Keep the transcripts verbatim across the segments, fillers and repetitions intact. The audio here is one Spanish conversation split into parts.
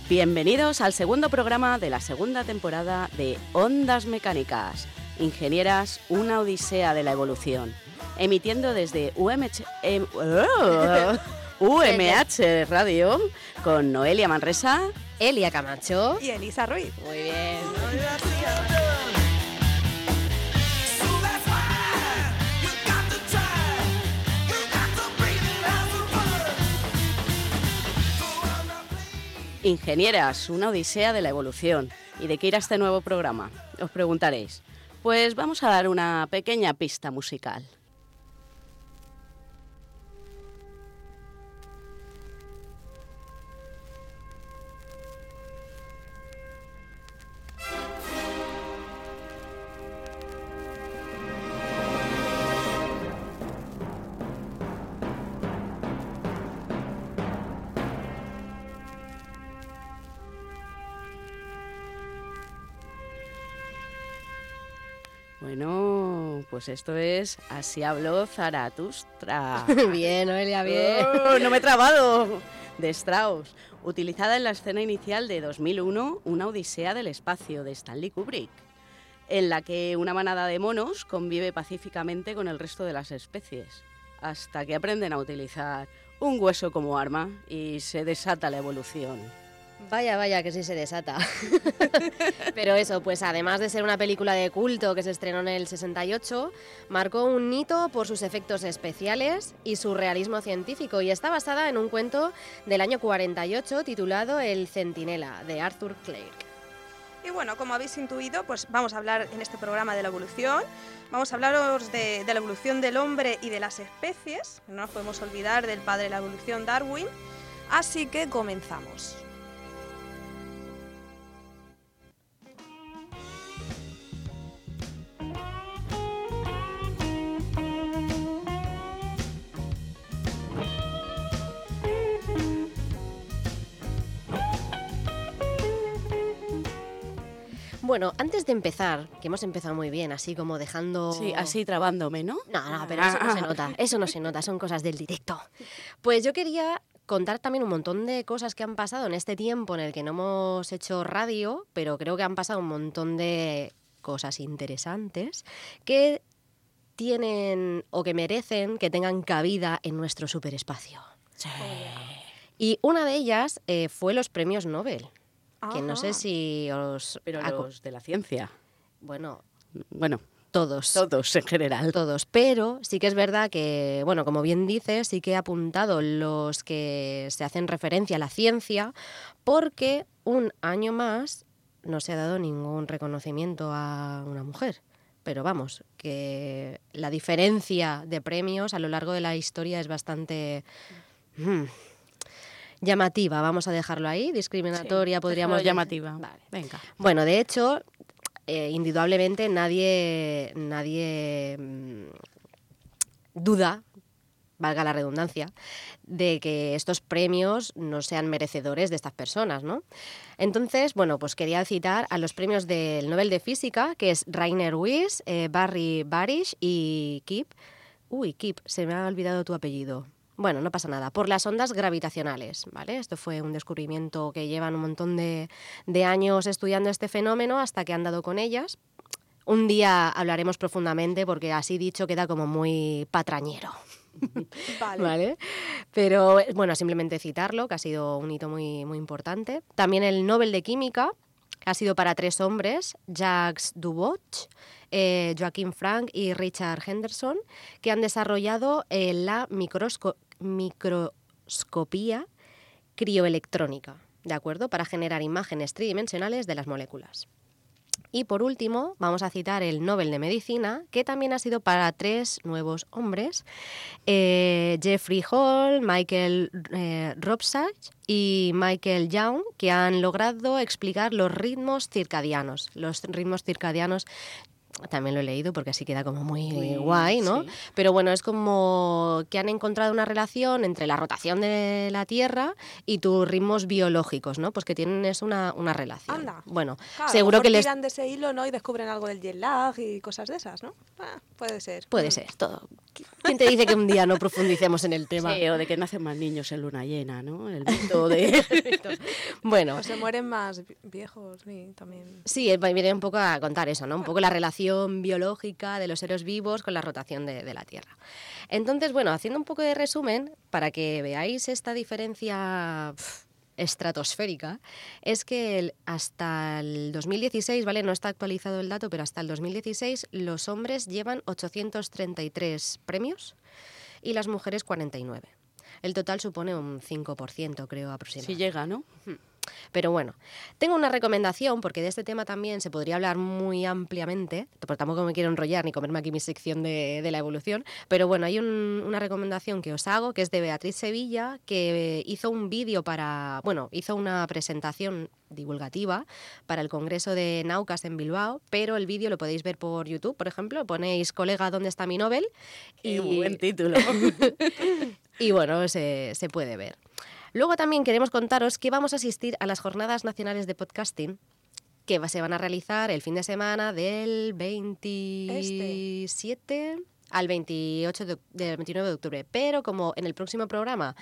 Bienvenidos al segundo programa de la segunda temporada de Ondas Mecánicas, Ingenieras, una odisea de la evolución, emitiendo desde U M H, em, oh, U M H Radio con Noelia Manresa, Elia Camacho y Elisa Ruiz. Muy bien. Ingenieras, una odisea de la evolución. ¿Y de qué irá este nuevo programa? Os preguntaréis. Pues vamos a dar una pequeña pista musical. Bueno, pues esto es Así habló Zaratustra. Bien, Noelia, bien. Oh, no me he trabado. De Strauss, utilizada en la escena inicial de dos mil uno, Una odisea del espacio, de Stanley Kubrick, en la que una manada de monos convive pacíficamente con el resto de las especies, hasta que aprenden a utilizar un hueso como arma y se desata la evolución. Vaya, vaya, que sí se desata. Pero eso, pues además de ser una película de culto que se estrenó en el sesenta y ocho, marcó un hito por sus efectos especiales y su realismo científico, y está basada en un cuento del año cuarenta y ocho titulado El Centinela, de Arthur Clarke. Y bueno, como habéis intuido, pues vamos a hablar en este programa de la evolución. Vamos a hablaros de, de la evolución del hombre y de las especies. No nos podemos olvidar del padre de la evolución, Darwin. Así que comenzamos. Bueno, antes de empezar, que hemos empezado muy bien, así como dejando... Sí, así trabándome, ¿no? No, no, pero eso no se nota, eso no se nota, son cosas del directo. Pues yo quería contar también un montón de cosas que han pasado en este tiempo en el que no hemos hecho radio, pero creo que han pasado un montón de cosas interesantes que tienen o que merecen que tengan cabida en nuestro superespacio. Sí. Y una de ellas eh, fue los premios Nobel. Ajá. Que no sé si os... Pero aco- los de la ciencia. Bueno, Bueno, todos. todos en general. Todos, pero sí que es verdad que, bueno, como bien dices, sí que he apuntado los que se hacen referencia a la ciencia, porque un año más no se ha dado ningún reconocimiento a una mujer. Pero vamos, que la diferencia de premios a lo largo de la historia es bastante... mm, llamativa, vamos a dejarlo ahí, discriminatoria, Sí, podríamos déjalo llamativa. Vale. Venga. Bueno, de hecho, eh, indudablemente nadie, nadie mmm, duda, valga la redundancia, de que estos premios no sean merecedores de estas personas, ¿no? Entonces, bueno, pues quería citar a los premios del Nobel de Física, que es Rainer Weiss, eh, Barry Barish y Kip. Uy, Kip, se me ha olvidado tu apellido. Bueno, no pasa nada. Por las ondas gravitacionales, ¿vale? Esto fue un descubrimiento que llevan un montón de, de años estudiando este fenómeno hasta que han dado con ellas. Un día hablaremos profundamente porque así dicho queda como muy patrañero. Vale. ¿Vale? Pero bueno, simplemente citarlo, que ha sido un hito muy, muy importante. También el Nobel de Química ha sido para tres hombres, Jacques Dubois, eh, Joachim Frank y Richard Henderson, que han desarrollado eh, la microsco- microscopía crioelectrónica, ¿de acuerdo? Para generar imágenes tridimensionales de las moléculas. Y por último, vamos a citar el Nobel de Medicina, que también ha sido para tres nuevos hombres, eh, Jeffrey Hall, Michael eh, Robsach y Michael Young, que han logrado explicar los ritmos circadianos. Los ritmos circadianos también lo he leído porque así queda como muy, muy guay, ¿no? Sí. Pero bueno, es como que han encontrado una relación entre la rotación de la Tierra y tus ritmos biológicos, ¿no? Pues que tienen es una, una relación. Anda. Bueno, Claro, seguro a lo que mejor les... tiran de ese hilo, ¿no? Y descubren algo del jet lag y cosas de esas, ¿no? Ah, puede ser. Puede Mm. ser, todo, ¿Quién te dice que un día no profundicemos en el tema? Sí, o de que nacen más niños en luna llena, ¿no? El mito de... Bueno. O se mueren más viejos, sí, también. Sí, viene un poco a contar eso, ¿no? Un poco la relación biológica de los seres vivos con la rotación de, de la Tierra. Entonces, bueno, haciendo un poco de resumen, para que veáis esta diferencia pff, estratosférica, es que el, hasta el dos mil dieciséis, ¿vale? No está actualizado el dato, pero hasta el dos mil dieciséis los hombres llevan ochocientos treinta y tres premios y las mujeres cuarenta y nueve. El total supone un cinco por ciento, creo, aproximadamente. Si llega, ¿no? Pero bueno, tengo una recomendación, porque de este tema también se podría hablar muy ampliamente, porque tampoco me quiero enrollar ni comerme aquí mi sección de, de la evolución, pero bueno, hay un, una recomendación que os hago, que es de Beatriz Sevilla, que hizo un vídeo para, bueno, hizo una presentación divulgativa para el Congreso de Naucas en Bilbao, pero el vídeo lo podéis ver por YouTube, por ejemplo, ponéis colega, ¿dónde está mi Nobel? Qué Y buen título. y bueno, se, se puede ver. Luego también queremos contaros que vamos a asistir a las Jornadas Nacionales de Podcasting, que se van a realizar el fin de semana del veintisiete este. al veintiocho de, del veintinueve de octubre. Pero como en el próximo programa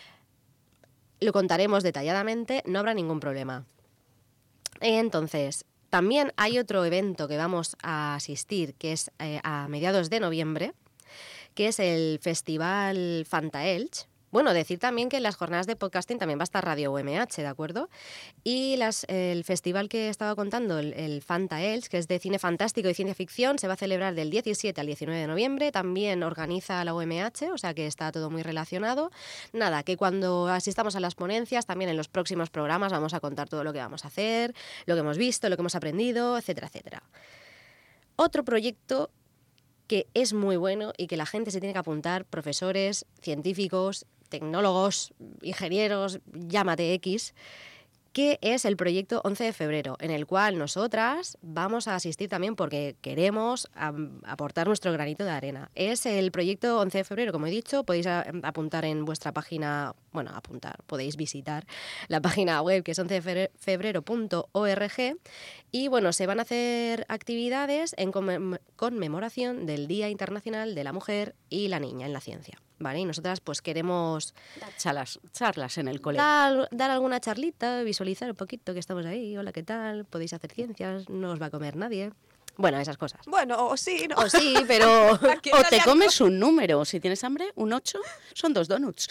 lo contaremos detalladamente, no habrá ningún problema. Entonces, también hay otro evento que vamos a asistir, que es eh, a mediados de noviembre, que es el Festival Fantaelch. Bueno, decir también que en las jornadas de podcasting también va a estar Radio U M H, ¿de acuerdo? Y las, el festival que estaba contando, el, el Fantaelch, que es de cine fantástico y ciencia ficción, se va a celebrar del diecisiete al diecinueve de noviembre. También organiza la U M H, o sea que está todo muy relacionado. Nada, que cuando asistamos a las ponencias, también en los próximos programas vamos a contar todo lo que vamos a hacer, lo que hemos visto, lo que hemos aprendido, etcétera, etcétera. Otro proyecto que es muy bueno y que la gente se tiene que apuntar, profesores, científicos, tecnólogos, ingenieros, llámate X, que es el proyecto once de febrero, en el cual nosotras vamos a asistir también porque queremos um, aportar nuestro granito de arena. Es el proyecto once de febrero, como he dicho, podéis a, apuntar en vuestra página, bueno, apuntar, podéis visitar la página web que es once de febrero punto org y bueno, se van a hacer actividades en conmem- conmemoración del Día Internacional de la Mujer y la Niña en la Ciencia. ¿Vale? Y nosotras pues queremos charlas, charlas en el colegio. Dar, dar alguna charlita, visualizar un poquito que estamos ahí, hola, ¿qué tal? Podéis hacer ciencias, no os va a comer nadie. Bueno, esas cosas. Bueno, o sí, ¿no? O sí, pero... O te comes un número, si tienes hambre, un ocho, son dos donuts.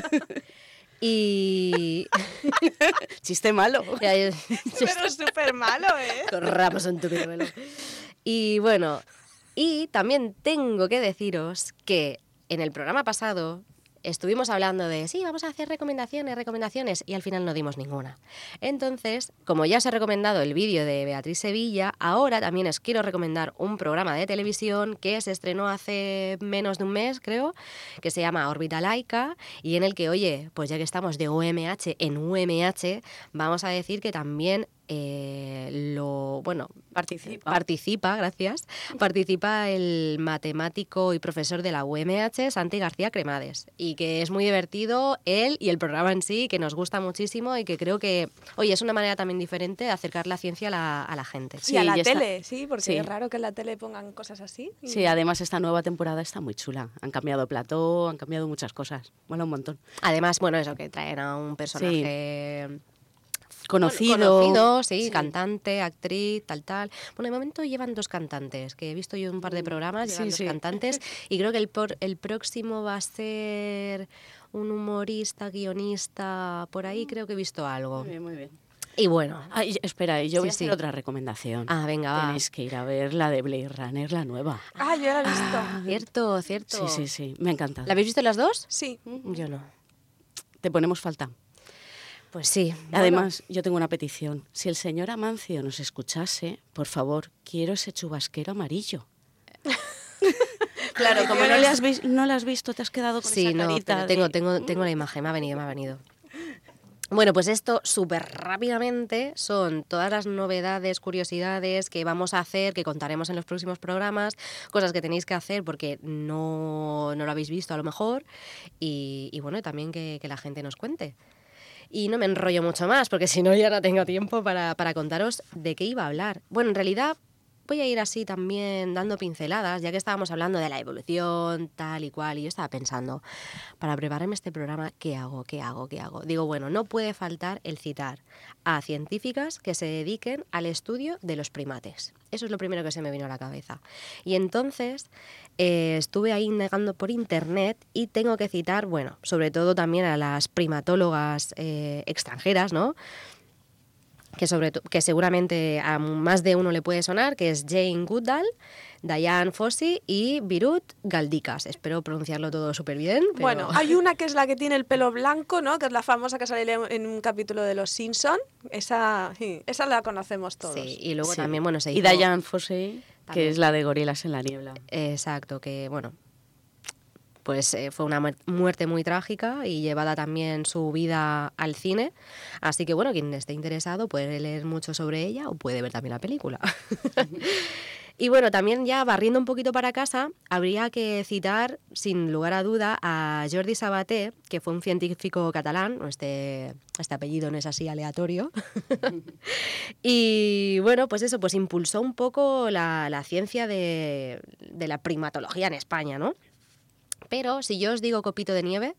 Y... Chiste malo. Pero súper malo, ¿eh? Corramos en tu piruelo. Y bueno, y también tengo que deciros que en el programa pasado estuvimos hablando de, sí, vamos a hacer recomendaciones, recomendaciones, y al final no dimos ninguna. Entonces, como ya os he recomendado el vídeo de Beatriz Sevilla, ahora también os quiero recomendar un programa de televisión que se estrenó hace menos de un mes, creo, que se llama Órbita Laica, y en el que, oye, pues ya que estamos de U M H en U M H, vamos a decir que también eh, lo, bueno, participa. participa, gracias, participa el matemático y profesor de la U M H, Santi García Cremades, y que es muy divertido él y el programa en sí, que nos gusta muchísimo y que creo que, oye, es una manera también diferente de acercar la ciencia a la, a la gente. Sí, y a la ya tele, está. sí, porque Sí. es raro que en la tele pongan cosas así. Y... Sí, además esta nueva temporada está muy chula. Han cambiado plató, han cambiado muchas cosas. Mola un montón. Además, bueno, eso, que traen a un personaje... Sí. Conocido. Bueno, conocido, sí, Sí. cantante, actriz, tal, tal. Bueno, de momento llevan dos cantantes, que he visto yo un par de programas, llevan Sí, dos sí. cantantes, y creo que el, por, el próximo va a ser un humorista, guionista, por ahí creo que he visto algo. Muy bien, muy bien. Y bueno, Ay, espera, yo voy Sí, a hacer sí. otra recomendación. ah, venga, va. Tenéis que ir a ver la de Blade Runner, la nueva. Ah, yo la he visto. Cierto, cierto. Sí, sí, sí, me ha encantado. ¿La habéis visto las dos? Sí. Yo no. Te ponemos falta. Pues sí. Además, yo tengo una petición. Si el señor Amancio nos escuchase, por favor, quiero ese chubasquero amarillo. Claro, como no le has, vis- no le has visto, te has quedado con Sí, esa no, carita pero tengo, de- tengo, tengo la imagen, me ha venido, me ha venido. Bueno, pues esto súper rápidamente son todas las novedades, curiosidades que vamos a hacer, que contaremos en los próximos programas, cosas que tenéis que hacer porque no, no lo habéis visto a lo mejor y, y bueno, también que, que la gente nos cuente. Y no me enrollo mucho más porque si no ya no tengo tiempo para, para contaros de qué iba a hablar. Bueno, en realidad voy a ir así también dando pinceladas, ya que estábamos hablando de la evolución, tal y cual, y yo estaba pensando, para prepararme este programa, ¿qué hago? ¿Qué hago? ¿Qué hago? Digo, bueno, no puede faltar el citar a científicas que se dediquen al estudio de los primates. Eso es lo primero que se me vino a la cabeza. Y entonces eh, estuve ahí indagando por internet y tengo que citar, bueno, sobre todo también a las primatólogas eh, extranjeras, ¿no? Que, sobre que seguramente a más de uno le puede sonar, que es Jane Goodall, Diane Fossey y Birut Galdikas. Espero pronunciarlo todo súper bien. Pero... Bueno, hay una que es la que tiene el pelo blanco, ¿no? Que es la famosa que sale en un capítulo de Los Simpson. Esa, sí, esa la conocemos todos. Sí, y luego Sí. también, bueno, se hizo... Y Diane Fossey, También. que es la de Gorilas en la niebla. Exacto, que bueno, pues eh, fue una mu- muerte muy trágica y llevada también su vida al cine. Así que bueno, quien esté interesado puede leer mucho sobre ella o puede ver también la película. Y bueno, también ya barriendo un poquito para casa, habría que citar, sin lugar a duda, a Jordi Sabaté, que fue un científico catalán, este, este apellido no es así aleatorio. Y bueno, pues eso, pues impulsó un poco la, la ciencia de, de la primatología en España, ¿no? Pero si yo os digo copito de nieve,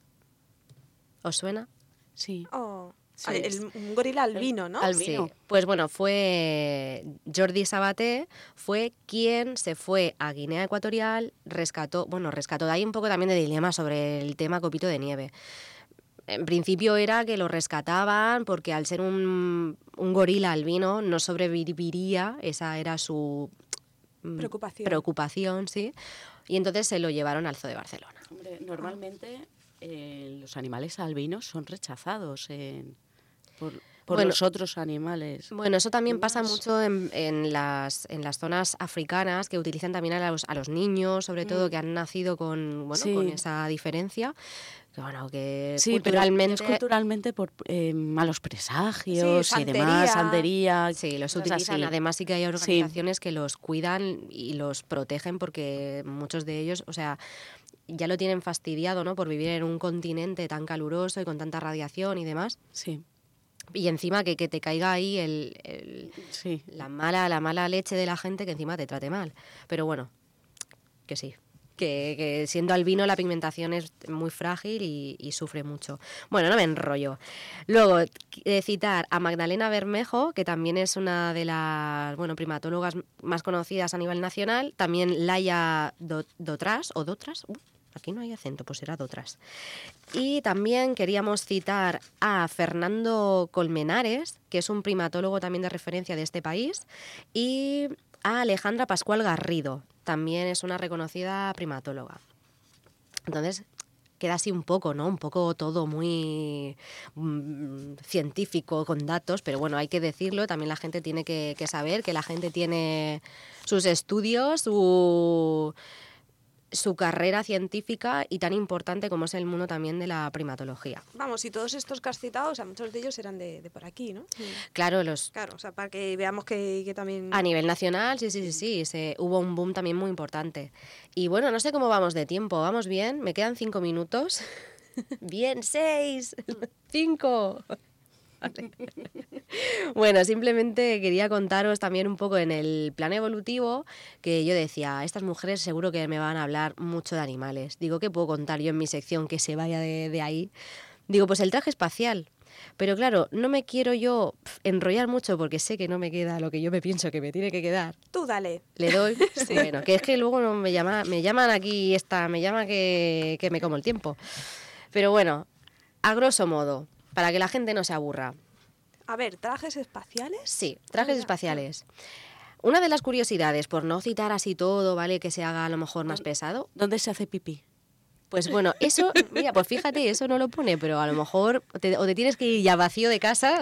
¿os suena? Sí. Oh, Sí. el, un gorila albino, ¿no? Al- Sí, Albino. pues bueno, fue Jordi Sabaté, fue quien se fue a Guinea Ecuatorial, rescató, bueno, rescató de ahí un poco también de dilema sobre el tema copito de nieve. En principio era que lo rescataban porque al ser un, un gorila albino no sobreviviría, esa era su mm, Preocupación. preocupación, sí, y entonces se lo llevaron al Zoo de Barcelona. Hombre, normalmente eh, los animales albinos son rechazados en- por, por Bueno, los otros animales. Bueno, eso también pasa Más. mucho en, en las, en las zonas africanas, que utilizan también a los, a los niños, sobre todo, Mm. que han nacido con, bueno, Sí. con esa diferencia. Que, bueno, que Sí, culturalmente... pero es culturalmente por eh, malos presagios Sí, y demás, santería. santería. Sí, los cosas utilizan. así. Además, sí que hay Sí. organizaciones que los cuidan y los protegen porque muchos de ellos, o sea, ya lo tienen fastidiado, ¿no? Por vivir en un continente tan caluroso y con tanta radiación y demás. Sí, Y encima que, que te caiga ahí el, el- sí. la mala, la mala leche de la gente que encima te trate mal. Pero bueno, que sí. Que, que siendo albino la pigmentación es muy frágil y, y sufre mucho. Bueno, no me enrollo. Luego, eh, citar a Magdalena Bermejo, que también es una de las bueno, primatólogas más conocidas a nivel nacional. También Laia Do- Dotras, o Dotras, uh, aquí no hay acento, pues será Dotras. Y también queríamos citar a Fernando Colmenares, que es un primatólogo también de referencia de este país, y a Alejandra Pascual Garrido, también es una reconocida primatóloga. Entonces, queda así un poco, ¿no? Un poco todo muy mm, científico, con datos, pero bueno, hay que decirlo, también la gente tiene que, que saber que la gente tiene sus estudios, su... su carrera científica y tan importante como es el mundo también de la primatología. Vamos, y todos estos que has citado, o sea, muchos de ellos eran de, de por aquí, ¿no? Claro, los Claro, o sea, para que veamos que, que también... a nivel nacional, sí, sí, sí, sí, se, hubo un boom también muy importante. Y bueno, no sé cómo vamos de tiempo, ¿vamos bien? ¿Me quedan cinco minutos? Bien, seis, cinco. Vale. Bueno, simplemente quería contaros también un poco en el plan evolutivo que yo decía, estas mujeres seguro que me van a hablar mucho de animales. Digo, ¿qué puedo contar yo en mi sección que se vaya de, de ahí? Digo, pues el traje espacial. Pero claro, no me quiero yo pf, enrollar mucho porque sé que no me queda lo que yo me pienso que me tiene que quedar. Tú dale. Le doy, bueno, que es que luego no me llama, me llaman aquí esta, me llama que, que me como el tiempo. Pero bueno, a grosso modo, para que la gente no se aburra. A ver, ¿trajes espaciales? Sí, trajes Ah, ya. espaciales. Una de las curiosidades, por no citar así todo, ¿vale? Que se haga a lo mejor más pesado. ¿Dónde se hace pipí? Pues bueno, eso, mira, pues fíjate, eso no lo pone, pero a lo mejor te, o te tienes que ir ya vacío de casa.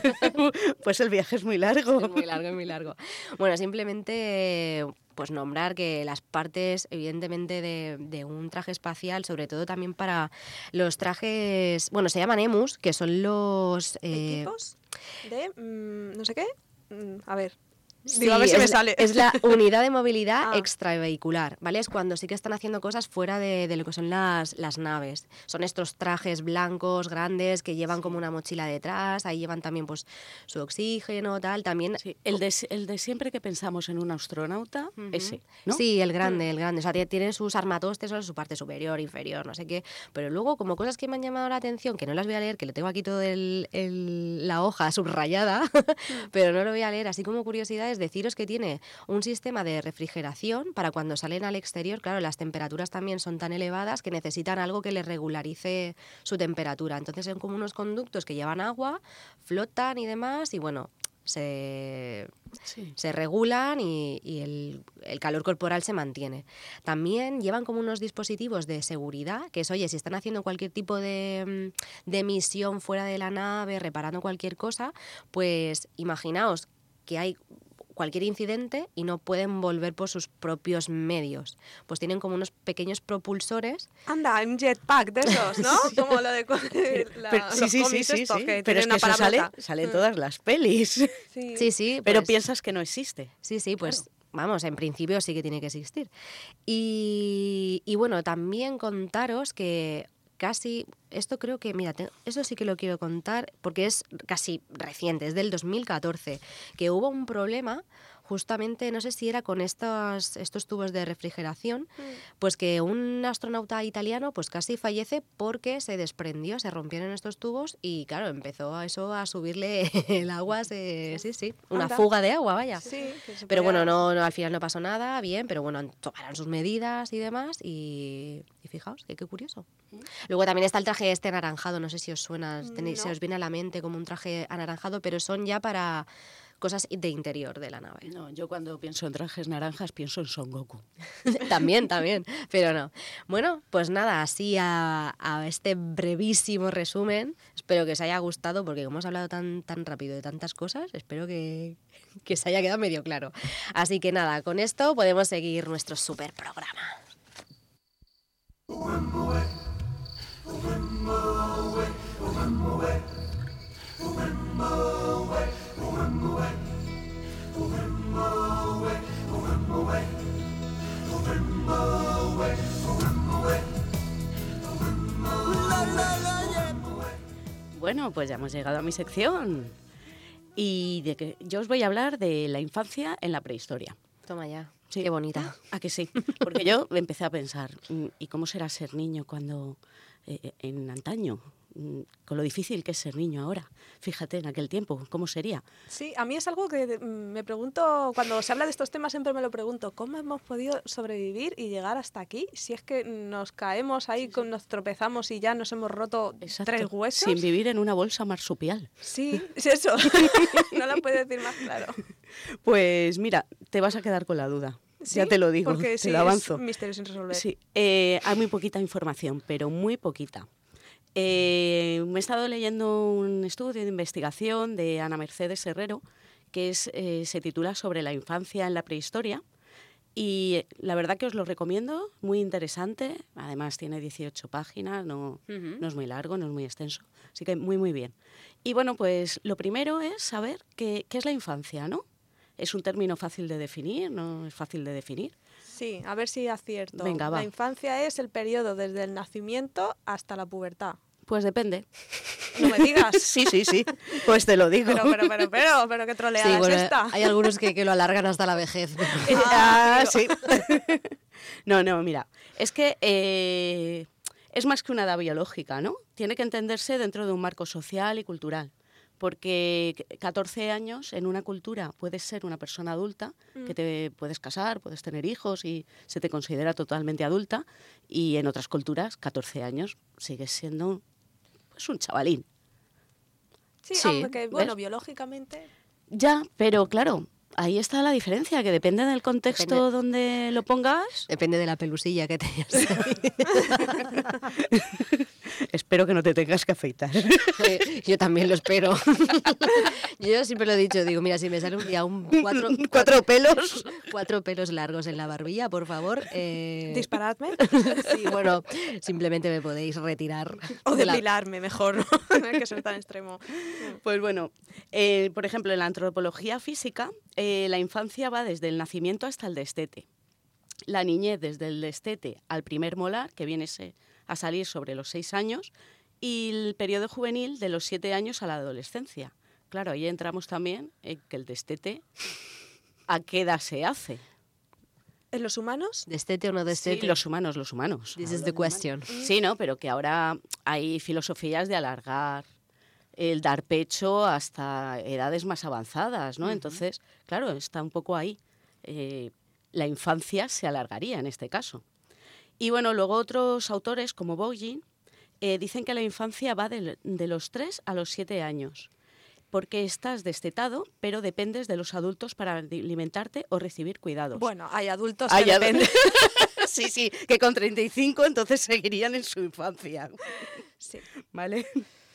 Pues el viaje es muy largo. Es muy largo, es muy largo. Bueno, simplemente pues nombrar que las partes, evidentemente, de, de un traje espacial, sobre todo también para los trajes, bueno, se llaman emus, que son los... eh, ¿Equipos? De... mm, no sé qué. Mm, a ver. Sí, Digo, a ver si es, me sale. es la unidad de movilidad Ah. extravehicular, ¿vale? Es cuando sí que están haciendo cosas fuera de, de lo que son las, las naves. Son estos trajes blancos, grandes, que llevan Sí. como una mochila detrás, ahí llevan también pues su oxígeno, tal, también... Sí, el, de, el de siempre que pensamos en un astronauta, Ujú. ese, ¿no? Sí, el grande, el grande. O sea, tie- tiene sus armatostes, o su parte superior, inferior, no sé qué. Pero luego, como cosas que me han llamado la atención, que no las voy a leer, que le tengo aquí todo el, el- la hoja subrayada, pero no lo voy a leer. Así como curiosidad es deciros que tiene un sistema de refrigeración para cuando salen al exterior. Claro, las temperaturas también son tan elevadas que necesitan algo que les regularice su temperatura. Entonces son como unos conductos que llevan agua, flotan y demás, y bueno, se, Sí. se regulan y, y el, el calor corporal se mantiene. También llevan como unos dispositivos de seguridad, que es, oye, si están haciendo cualquier tipo de, mm, de misión fuera de la nave, reparando cualquier cosa, pues imaginaos que hay cualquier incidente y no pueden volver por sus propios medios. Pues tienen como unos pequeños propulsores. Anda, un jetpack de esos, ¿no? Como lo de co- la, Pero, sí, los sí, sí, cómics sí, estos sí. que Pero es tienen que una eso sale, parablota. sale en Mm. todas las pelis. Sí. Sí, sí. Pero pues- piensas que no existe. Sí, sí, pues vamos, en principio sí que tiene que existir. Y, y bueno, también contaros que casi, esto creo que, mira, te- eso sí que lo quiero contar porque es casi reciente, es del dos mil catorce, que hubo un problema justamente, no sé si era con estos, estos tubos de refrigeración, Mm. pues que un astronauta italiano pues casi fallece porque se desprendió, se rompieron estos tubos y claro, empezó a eso a subirle el agua, se- sí, sí, una Anda. fuga de agua, vaya. Sí, que se Pero podía- bueno, no, no, al final no pasó nada, bien, pero bueno, tomaron sus medidas y demás y, y fijaos, que qué curioso. Luego también está el traje este anaranjado, no sé si os suena, tenéis- se No. os viene a la mente como un traje anaranjado, pero son ya para cosas de interior de la nave. No, yo cuando pienso en trajes naranjas pienso en Son Goku. También, también, pero no. Bueno, pues nada, así a, a este brevísimo resumen, espero que os haya gustado, porque como hemos hablado tan, tan rápido de tantas cosas, espero que, que se haya quedado medio claro. Así que nada, con esto podemos seguir nuestro super programa. Bueno, pues ya hemos llegado a mi sección. Y de que yo os voy a hablar de la infancia en la prehistoria. Toma ya, Sí. qué bonita. ¿A que sí? Porque yo empecé a pensar, mm, ¿y cómo será ser niño cuando eh, en antaño? Mm, Con lo difícil que es ser niño ahora. Fíjate, en aquel tiempo, ¿cómo sería? Sí, a mí es algo que mm, me pregunto, cuando se habla de estos temas siempre me lo pregunto, ¿cómo hemos podido sobrevivir y llegar hasta aquí? Si es que nos caemos ahí, con, nos tropezamos y ya nos hemos roto Exacto. tres huesos. Sin vivir en una bolsa marsupial. Sí, es eso. No lo puedo decir más claro. Pues mira, te vas a quedar con la duda. Sí, Ya te lo digo, porque te sí, lo avanzo. es un misterio sin resolver. Sí, eh, hay muy poquita información, pero muy poquita. Eh, me he estado leyendo un estudio de investigación de Ana Mercedes Herrero, que es, eh, se titula Sobre la infancia en la prehistoria. Y eh, la verdad que os lo recomiendo, muy interesante. Además tiene dieciocho páginas, no, Ujú. no es muy largo, no es muy extenso. Así que muy, muy bien. Y bueno, pues lo primero es saber qué, qué es la infancia, ¿no? Es un término fácil de definir, no es fácil de definir. Sí, a ver si acierto. Venga, va. La infancia es el periodo desde el nacimiento hasta la pubertad. Pues depende. No me digas. Sí, sí, sí. Pues te lo digo. Pero, pero, pero, pero, pero qué troleada Sí, bueno, es esta. hay algunos que, que lo alargan hasta la vejez. pero- Ah, Ah, sí. No, no, mira. Es que eh, es más que una edad biológica, ¿no? Tiene que entenderse dentro de un marco social y cultural. Porque catorce años en una cultura puedes ser una persona adulta, que te puedes casar, puedes tener hijos y se te considera totalmente adulta. Y en otras culturas, catorce años sigues siendo pues, un chavalín. Sí, Sí, aunque, bueno, ¿ves? biológicamente... Ya, pero claro, ahí está la diferencia, que depende del contexto Depende. donde lo pongas. Depende de la pelusilla que tengas. Espero que no te tengas que afeitar. Yo también lo espero. Yo siempre lo he dicho, digo, mira, si me sale un día un cuatro, cuatro pelos. Cuatro pelos largos en la barbilla, por favor. Eh... ¿Disparadme? Sí, bueno, simplemente me podéis retirar. O de la- depilarme mejor, ¿no? No hay que ser tan extremo. Pues bueno, eh, por ejemplo, en la antropología física, eh, la infancia va desde el nacimiento hasta el destete. La niñez desde el destete al primer molar, que viene se- a salir sobre los seis años, y el periodo juvenil de los siete años a la adolescencia. Claro, ahí entramos también en que el destete, ¿a qué edad se hace? ¿En los humanos? ¿Destete o no destete? Sí, los humanos, los humanos. This is the question. Sí, ¿no? Pero que ahora hay filosofías de alargar el dar pecho hasta edades más avanzadas, ¿no? Uh-huh. Entonces, claro, está un poco ahí. Eh, la infancia se alargaría en este caso. Y bueno, luego otros autores como Bogin eh, dicen que la infancia va de, de los tres a los siete años, porque estás destetado, pero dependes de los adultos para alimentarte o recibir cuidados. Bueno, hay adultos hay que ad... dependen. Sí, sí, que con treinta y cinco entonces seguirían en su infancia. Sí. ¿Vale?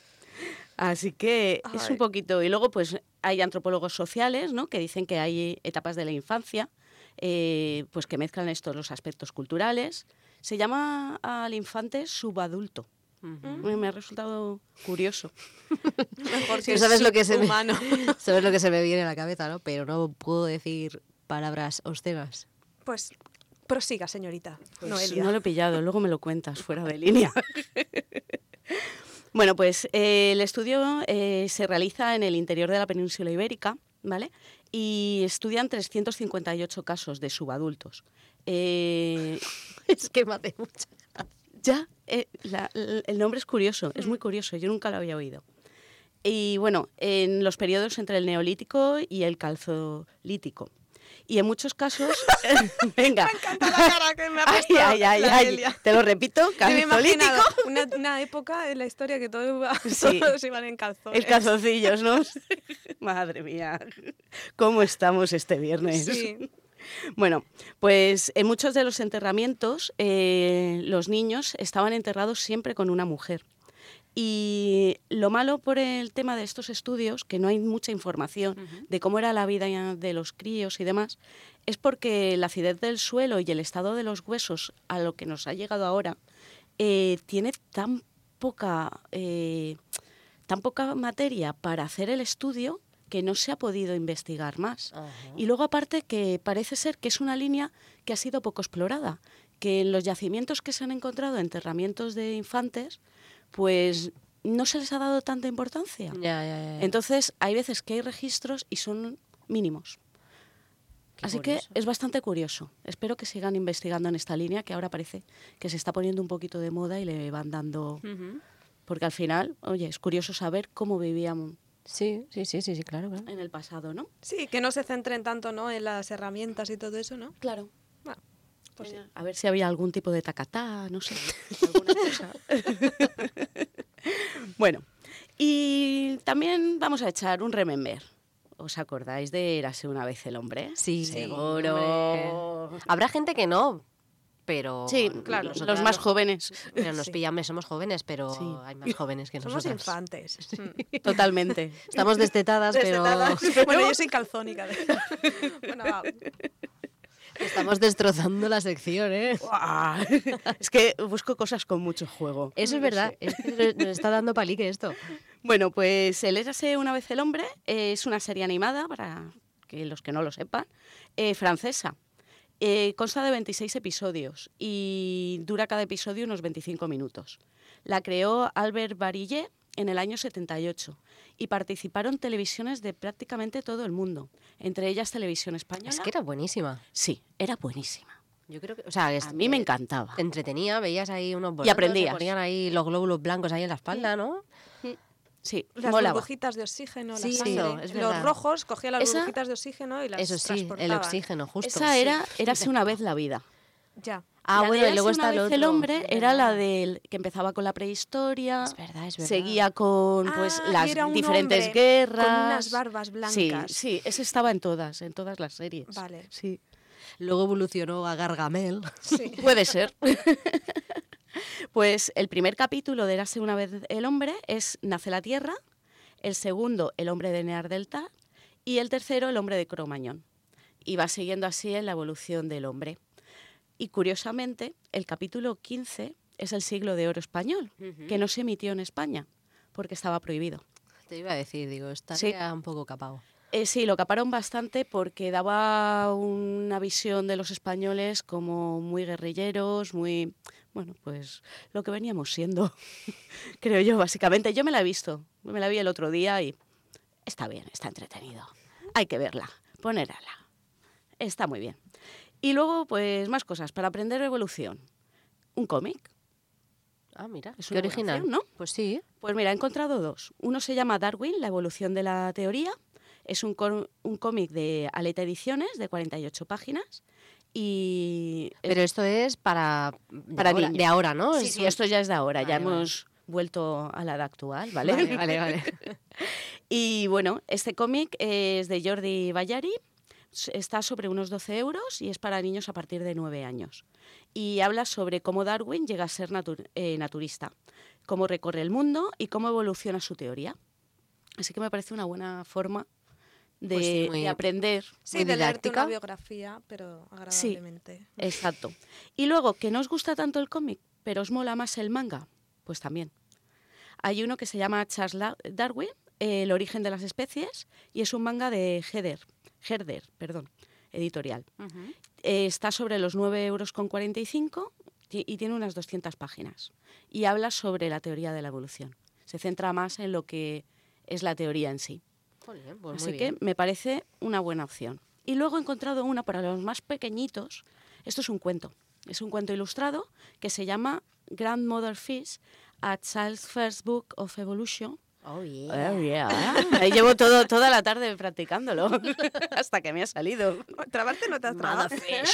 Así que Ay. es un poquito... Y luego pues hay antropólogos sociales, ¿no?, que dicen que hay etapas de la infancia eh, pues que mezclan estos los aspectos culturales. Se llama al infante subadulto. Uh-huh. Me ha resultado curioso. Mejor que sabes lo que se humano. me, sabes lo que se me viene a la cabeza, ¿no? Pero no puedo decir palabras obscenas. Pues prosiga, señorita Pues Noelia. No lo he pillado, luego me lo cuentas fuera de línea. Bueno, pues eh, el estudio eh, se realiza en el interior de la península ibérica, ¿vale? Y estudian trescientos cincuenta y ocho casos de subadultos. Eh, es que me hace mucha gracia. Ya, eh, la, el nombre es curioso, es muy curioso, yo nunca lo había oído. Y bueno, en los periodos entre el neolítico y el calcolítico. Y en muchos casos... venga. Me encanta la cara que me ha puesto ay, ay, la ay, Elia. Te lo repito, calcolítico. Una, una época en la historia que todo iba, sí, todos iban en calzones. El calzoncillos, ¿no? Madre mía, ¿cómo estamos este viernes? Sí. Bueno, pues en muchos de los enterramientos eh, los niños estaban enterrados siempre con una mujer. Y lo malo por el tema de estos estudios, que no hay mucha información uh-huh. de cómo era la vida de los críos y demás, es porque la acidez del suelo y el estado de los huesos, a lo que nos ha llegado ahora, eh, tiene tan poca, eh, tan poca materia para hacer el estudio que no se ha podido investigar más. Uh-huh. Y luego aparte que parece ser que es una línea que ha sido poco explorada, que en los yacimientos que se han encontrado, enterramientos de infantes, pues no se les ha dado tanta importancia. Ya, ya, ya. Entonces hay veces que hay registros y son mínimos. Qué Así curioso. Que es bastante curioso. Espero que sigan investigando en esta línea, que ahora parece que se está poniendo un poquito de moda y le van dando... Uh-huh. Porque al final, oye, es curioso saber cómo vivíamos. Sí, sí, sí, sí, sí, claro, claro. En el pasado, ¿no? Sí, que no se centren tanto, ¿no?, en las herramientas y todo eso, ¿no? Claro. Bueno, pues sí. A ver si había algún tipo de tacatá, no sé, alguna cosa. Bueno, y también vamos a echar un remember. ¿Os acordáis de Érase una vez el hombre? Sí, seguro. Hombre. Habrá gente que no. Pero sí, claro, los más jóvenes. Pero nos sí. pillamos, somos jóvenes, pero sí. hay más jóvenes que somos nosotras. Somos infantes. Sí. Totalmente. Estamos destetadas, destetadas pero... pero... Bueno, yo soy calzónica. De... bueno, va. Estamos destrozando la sección, ¿eh? Es que busco cosas con mucho juego. Eso es verdad, es que nos está dando palique esto. Bueno, pues el Érase una vez el hombre es una serie animada, para que los que no lo sepan, eh, francesa. Eh, consta de veintiséis episodios y dura cada episodio unos veinticinco minutos. La creó Albert Barillet en el año setenta y ocho y participaron televisiones de prácticamente todo el mundo, entre ellas Televisión Española. Es que era buenísima. Sí, era buenísima. Yo creo que, o sea, es, a mí me encantaba. Te entretenía, veías ahí unos bolatos, y aprendías. Se ponían ahí los glóbulos blancos ahí en la espalda, ¿no? Sí. Sí, las molaba. burbujitas de oxígeno, sí, la sangre. Sí, es los rojos cogía las Esa, burbujitas de oxígeno y las eso sí, transportaba. el oxígeno, justo. Esa era, érase una vez la vida. Ya. Ah, la bueno, de y luego está el el otro. El hombre era la del que empezaba con la prehistoria. Es verdad, es verdad. Seguía con pues ah, las era un diferentes guerras. Con unas barbas blancas. Sí, sí, ese estaba en todas, en todas las series. Vale. Sí. Luego evolucionó a Gargamel. Sí. Puede ser. Pues el primer capítulo de Érase una vez el hombre es Nace la Tierra, el segundo El hombre de Neandertal y el tercero El hombre de Cro-Magnon. Y va siguiendo así en la evolución del hombre. Y curiosamente, el capítulo quince es el siglo de oro español, uh-huh. que no se emitió en España porque estaba prohibido. Te iba a decir, digo, estaría sí. un poco capado. Eh, sí, lo caparon bastante porque daba una visión de los españoles como muy guerrilleros, muy, bueno, pues lo que veníamos siendo, creo yo, básicamente. Yo me la he visto, me la vi el otro día y está bien, está entretenido. Hay que verla, ponerla. Está muy bien. Y luego, pues, más cosas para aprender evolución. Un cómic. Ah, mira, es qué original, ¿no? Pues sí. Pues mira, he encontrado dos. Uno se llama Darwin, la evolución de la teoría. Es un, un cómic de Aleta Ediciones, de cuarenta y ocho páginas. Y Pero esto es para, para de, ahora, de ahora, ¿no? Sí, sí, esto ya es de ahora. Vale, ya vale. hemos vuelto a la edad actual, ¿vale? Vale, vale, vale. Y bueno, este cómic es de Jordi Bayari. Está sobre unos doce euros y es para niños a partir de nueve años. Y habla sobre cómo Darwin llega a ser natu- eh, naturista, cómo recorre el mundo y cómo evoluciona su teoría. Así que me parece una buena forma de, pues sí, muy, de aprender. Sí, muy de leerte una biografía, pero agradablemente. Sí, exacto. Y luego, que no os gusta tanto el cómic, pero os mola más el manga, pues también. Hay uno que se llama Charles Darwin, El origen de las especies, y es un manga de Herder. Herder, perdón, editorial. Uh-huh. Eh, está sobre los nueve euros con cuarenta y cinco y tiene unas doscientas páginas. Y habla sobre la teoría de la evolución. Se centra más en lo que es la teoría en sí. Joder, pues Así muy que bien. me parece una buena opción. Y luego he encontrado una para los más pequeñitos. Esto es un cuento. Es un cuento ilustrado que se llama Grandmother Fish, A Child's First Book of Evolution. Oh, yeah. Oh, yeah. Ahí llevo todo, toda la tarde practicándolo hasta que me ha salido. Trabarte no te has trabado.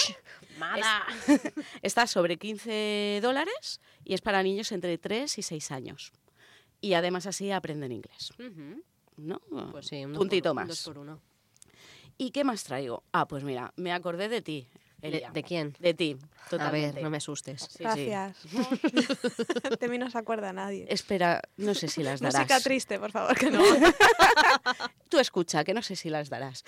Es, está sobre quince dólares y es para niños entre tres y seis años. Y además así aprenden inglés. Uh-huh. ¿No? Pues sí, un puntito por, más. Un dos por uno. ¿Y qué más traigo? Ah, pues mira, me acordé de ti. ¿De, ¿De quién? De ti, totalmente. A ver, no me asustes. Sí, Gracias. Sí. De mí no se acuerda nadie. Espera, no sé si las darás. Música triste, por favor, que no. Tú escucha, que no sé si las darás.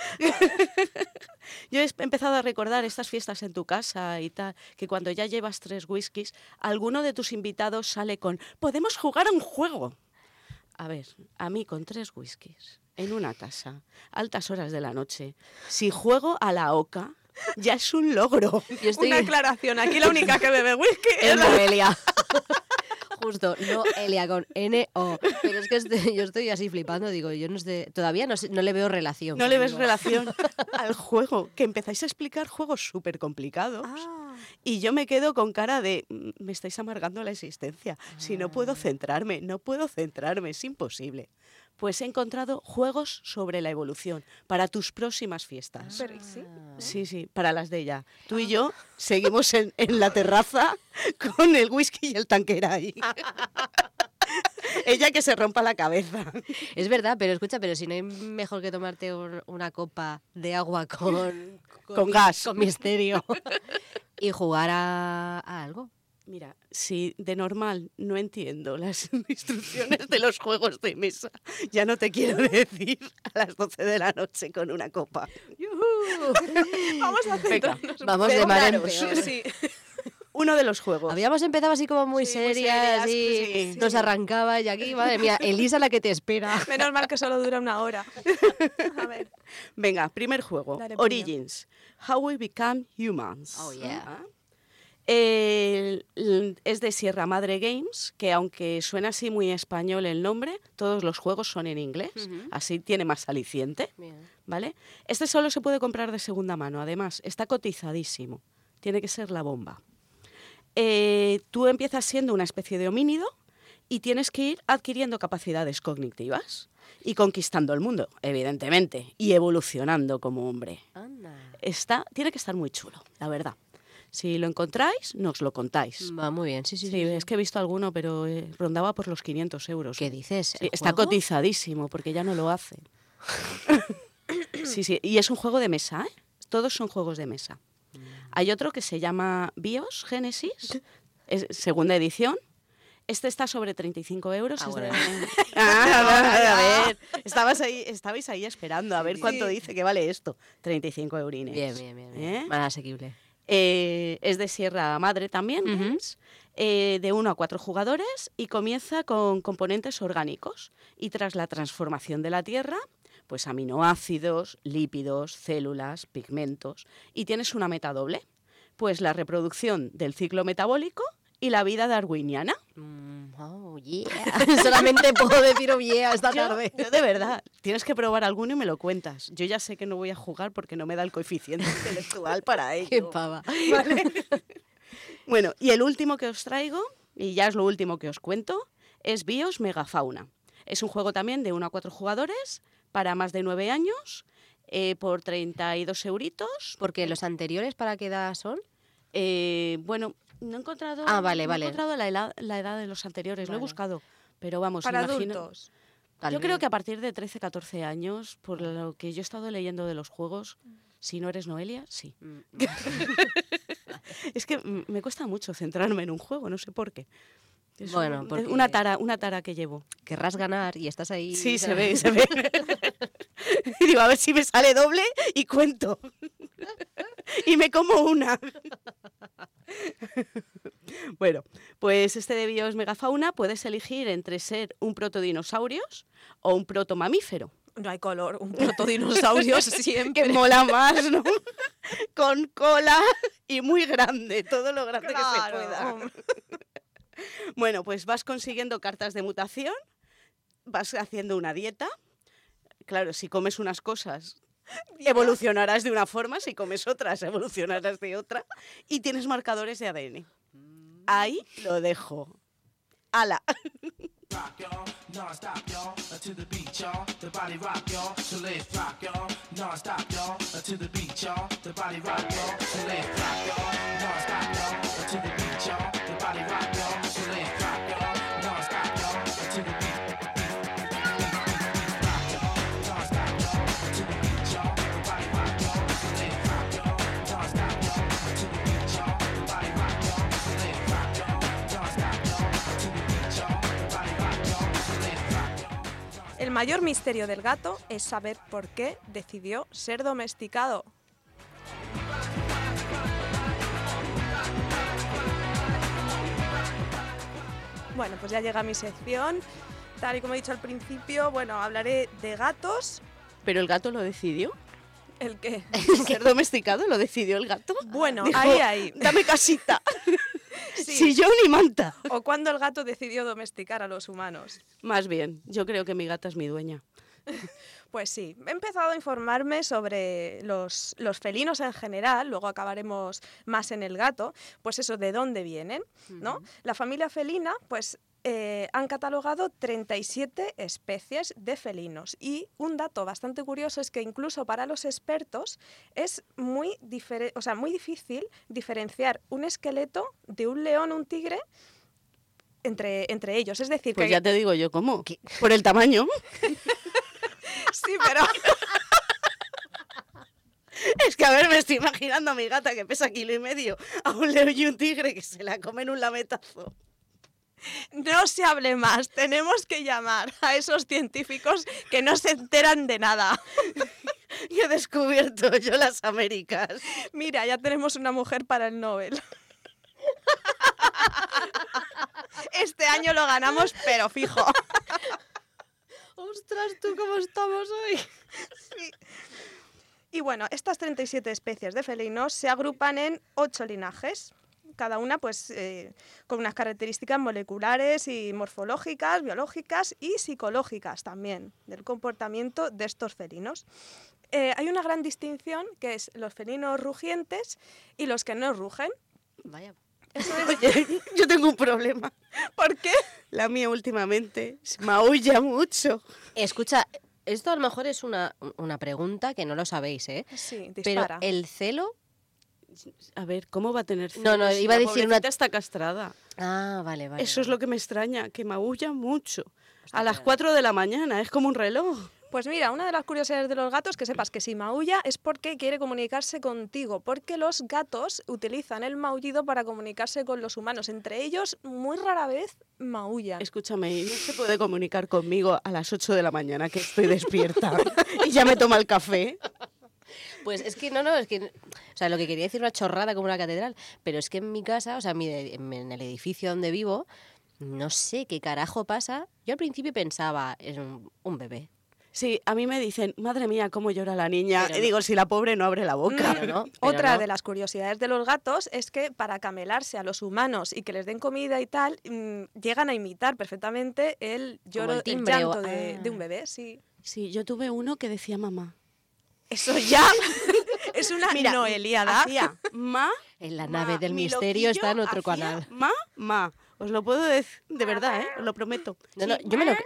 Yo he empezado a recordar estas fiestas en tu casa y tal, que cuando ya llevas tres whiskies, alguno de tus invitados sale con «¿Podemos jugar a un juego?» A ver, a mí con tres whiskies, en una casa, altas horas de la noche, si juego a la oca, ya es un logro. Yo estoy... Una aclaración, aquí la única que bebe whisky es Noelia. Justo, no Elia con N O. Pero es que estoy, yo estoy así flipando, digo, yo no sé, todavía no, sé, no le veo relación. No conmigo. Le ves relación al juego, que empezáis a explicar juegos súper complicados. Ah. Y yo me quedo con cara de, me estáis amargando la existencia. Ah. Si no puedo centrarme, no puedo centrarme, es imposible. Pues he encontrado juegos sobre la evolución para tus próximas fiestas. Pero, ¿sí? Sí, sí, para las de ella. Tú y yo seguimos en, en la terraza con el whisky y el tanquera ahí. Ella que se rompa la cabeza. Es verdad, pero escucha, pero si no hay mejor que tomarte un, una copa de agua con, con, con gas, con misterio y jugar a, a algo. Mira, si de normal no entiendo las instrucciones de los juegos de mesa, ya no te quiero decir a las doce de la noche con una copa. Vamos a centrarnos. Vamos de mar en peor. Sí, sí. Uno de los juegos. Habíamos empezado así como muy sí, serias, muy serias y sí, sí. nos arrancaba y aquí, madre mía, Elisa la que te espera. Menos mal que solo dura una hora. A ver. Venga, primer juego. Origins. How we become humans. Oh, yeah. ¿Ah? Eh, es de Sierra Madre Games, que aunque suena así muy español el nombre, todos los juegos son en inglés, uh-huh. Así tiene más aliciente, ¿vale? Este solo se puede comprar de segunda mano, además está cotizadísimo, tiene que ser la bomba. Eh, tú empiezas siendo una especie de homínido y tienes que ir adquiriendo capacidades cognitivas y conquistando el mundo, evidentemente, y evolucionando como hombre. Anda. Está, tiene que estar muy chulo, la verdad. Si lo encontráis, nos lo contáis. Va muy bien, sí, sí. Sí, sí, sí. Es que he visto alguno, pero eh, rondaba por los quinientos euros. ¿Qué dices? Sí, está cotizadísimo, porque ya no lo hace. Sí, sí, y es un juego de mesa, ¿eh? Todos son juegos de mesa. Mm. Hay otro que se llama BIOS Genesis, es segunda edición, Este está sobre treinta y cinco euros. Ah, es bueno. de- Ah, a ver, estabas ahí, estabais ahí esperando a ver Sí. cuánto dice que vale esto. treinta y cinco eurines. Bien, bien, bien. bien. ¿Eh? Más asequible. Eh, es de Sierra Madre también, Ujú. Games, eh, de uno a cuatro jugadores y comienza con componentes orgánicos. Y tras la transformación de la Tierra, pues aminoácidos, lípidos, células, pigmentos. Y tienes una meta doble, pues la reproducción del ciclo metabólico y la vida darwiniana. Mm, oh, yeah. Solamente puedo decir oh, yeah esta Yo, tarde. yo de verdad, tienes que probar alguno y me lo cuentas. Yo ya sé que no voy a jugar porque no me da el coeficiente intelectual para ello. Qué pava. ¿Vale? Bueno, y el último que os traigo, y ya es lo último que os cuento, es Bios Megafauna. Es un juego también de uno a cuatro jugadores para más de nueve años, eh, por treinta y dos euritos. Porque los anteriores, ¿para qué edad son? Eh, bueno, no he encontrado, Ah, vale, no he vale. encontrado la, edad, la edad de los anteriores, lo he Vale. buscado. Pero vamos, Para imagino- adultos. Tal Yo vez. creo que a partir de trece, catorce años, por lo que yo he estado leyendo de los juegos, si no eres Noelia, sí. Mm, Es que mm, me cuesta mucho centrarme en un juego, no sé por qué. Es Bueno, un- porque- una tara, una tara que llevo. Querrás ganar y estás ahí. Sí, se ve, se ve. Y digo, a ver si me sale doble y cuento. Y me como una. Bueno, pues este de Bios Megafauna puedes elegir entre ser un protodinosaurios o un protomamífero. No hay color, un protodinosaurio siempre. Que mola más, ¿no? Con cola y muy grande, todo lo grande que se Claro, pueda. hombre. Bueno, pues vas consiguiendo cartas de mutación, vas haciendo una dieta. Claro, si comes unas cosas, evolucionarás de una forma, si comes otras, evolucionarás de otra. Y tienes marcadores de A D N. Ahí lo dejo. ¡Hala! Rock y'all, non-stop y'all, to the beat y'all, the body rock y'all, so let's rock y'all, non-stop y'all, to the beat y'all, the body rock y'all, so let's rock y'all, non-stop y'all, to the beat y'all, the body rock y'all, so let's rock y'all, non-stop y'all, to the beat. El mayor misterio del gato es saber por qué decidió ser domesticado. Bueno, pues ya llega mi sección. Tal y como he dicho al principio, bueno, hablaré de gatos. ¿Pero el gato lo decidió? ¿El qué? ¿Ser domesticado lo decidió el gato? Bueno, Dijo, ahí, ahí. Dame casita. Sí. Sillón y manta. O cuando el gato decidió domesticar a los humanos. Más bien, yo creo que mi gata es mi dueña. Pues sí, he empezado a informarme sobre los, los felinos en general, luego acabaremos más en el gato, pues eso, de dónde vienen, ¿no? La familia felina, pues eh, han catalogado treinta y siete especies de felinos y un dato bastante curioso es que incluso para los expertos es muy, difere- o sea, muy difícil diferenciar un esqueleto de un león o un tigre entre, entre ellos, es decir, Pues que... ya te digo yo cómo. Por el tamaño. Sí, pero... Es que, a ver, me estoy imaginando a mi gata que pesa kilo y medio, a un león y un tigre que se la comen un lametazo. No se hable más, tenemos que llamar a esos científicos que no se enteran de nada. Y he descubierto yo las Américas. Mira, ya tenemos una mujer para el Nobel. Este año lo ganamos, pero fijo. ¡Ostras, tú cómo estamos hoy! Sí. Y bueno, estas treinta y siete especies de felinos se agrupan en ocho linajes, cada una pues eh, con unas características moleculares y morfológicas, biológicas y psicológicas también del comportamiento de estos felinos. Eh, hay una gran distinción que es los felinos rugientes y los que no rugen. Vaya. Eso es. Oye, yo tengo un problema. ¿Por qué? La mía últimamente maulla mucho. Escucha, esto a lo mejor es una, una pregunta que no lo sabéis, ¿eh? Sí, Pero dispara. el celo... A ver, ¿cómo va a tener celos? No, no, si iba a la decir una- pobrecita está castrada. Ah, vale, vale. Eso es vale. lo que me extraña, que maulla mucho. Está A las claro. cuatro de la mañana, es como un reloj. Pues mira, una de las curiosidades de los gatos, que sepas que si maulla es porque quiere comunicarse contigo, porque los gatos utilizan el maullido para comunicarse con los humanos. Entre ellos, muy rara vez maullan. Escúchame, ¿y no se puede comunicar conmigo a las ocho de la mañana que estoy despierta y ya me toma el café? Pues es que no, no, es que, o sea, lo que quería decir una chorrada como una catedral, pero es que en mi casa, o sea, en, mi, en el edificio donde vivo, no sé qué carajo pasa. Yo al principio pensaba, es un, un bebé. Sí, a mí me dicen, madre mía, cómo llora la niña. Pero y digo, si la pobre no abre la boca. Pero no, pero Otra no. de las curiosidades de los gatos es que para camelarse a los humanos y que les den comida y tal, mmm, llegan a imitar perfectamente el lloro, el el, timbre o- llanto de, ah. de un bebé, sí. Sí, yo tuve uno que decía mamá. Eso ya es una Mira, noeliada. hacía ma, En la ma, nave del mi misterio está en loquillo otro hacía canal. Ma, ma. Os lo puedo decir, de verdad, ¿eh? Os lo prometo. No, no, yo me lo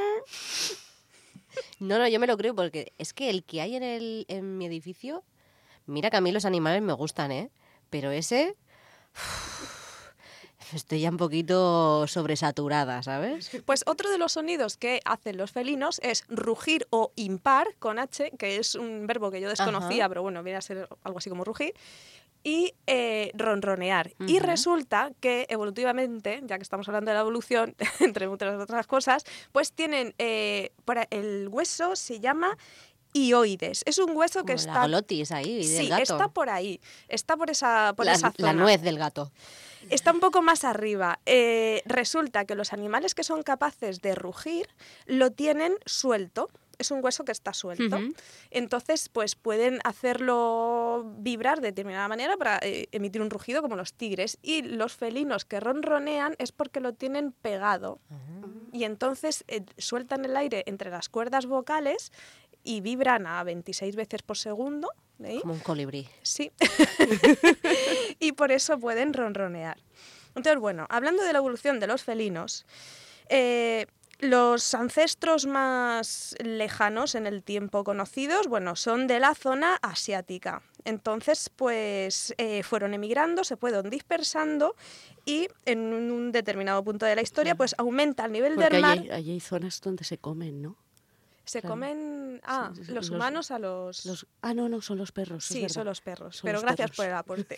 No, no, yo me lo creo porque es que el que hay en, el, en mi edificio, mira que a mí los animales me gustan, ¿eh? Pero ese, uf, estoy ya un poquito sobresaturada, ¿sabes? Pues otro de los sonidos que hacen los felinos es rugir o impar con H, que es un verbo que yo desconocía, Ajá. pero bueno, viene a ser algo así como rugir, y eh, ronronear. Y Ujú. resulta que evolutivamente, ya que estamos hablando de la evolución, entre muchas otras cosas, pues tienen, eh, para el hueso se llama hioides. Es un hueso que Como la está... glotis ahí del Sí, gato. está por ahí, está por esa, por la, esa la zona. nuez del gato. Está un poco más arriba. Eh, resulta que los animales que son capaces de rugir lo tienen suelto. Es un hueso que está suelto. Ujú. Entonces, pues pueden hacerlo vibrar de determinada manera para eh, emitir un rugido como los tigres. Y los felinos que ronronean es porque lo tienen pegado. Y entonces eh, sueltan el aire entre las cuerdas vocales y vibran a veintiséis veces por segundo. ¿eh? Como un colibrí. Sí. Y por eso pueden ronronear. Entonces, bueno, hablando de la evolución de los felinos, eh, los ancestros más lejanos en el tiempo conocidos, bueno, son de la zona asiática. Entonces, pues eh, fueron emigrando, se fueron dispersando y en un determinado punto de la historia, pues aumenta el nivel Porque del mar. allí, hay, allí hay zonas donde se comen, ¿no? Se claro. comen, ah, Sí, sí, los, los- humanos a los... Los, ah, no, no, son los perros. sí, es son verdad. los perros. Son Pero los gracias perros. por el aporte.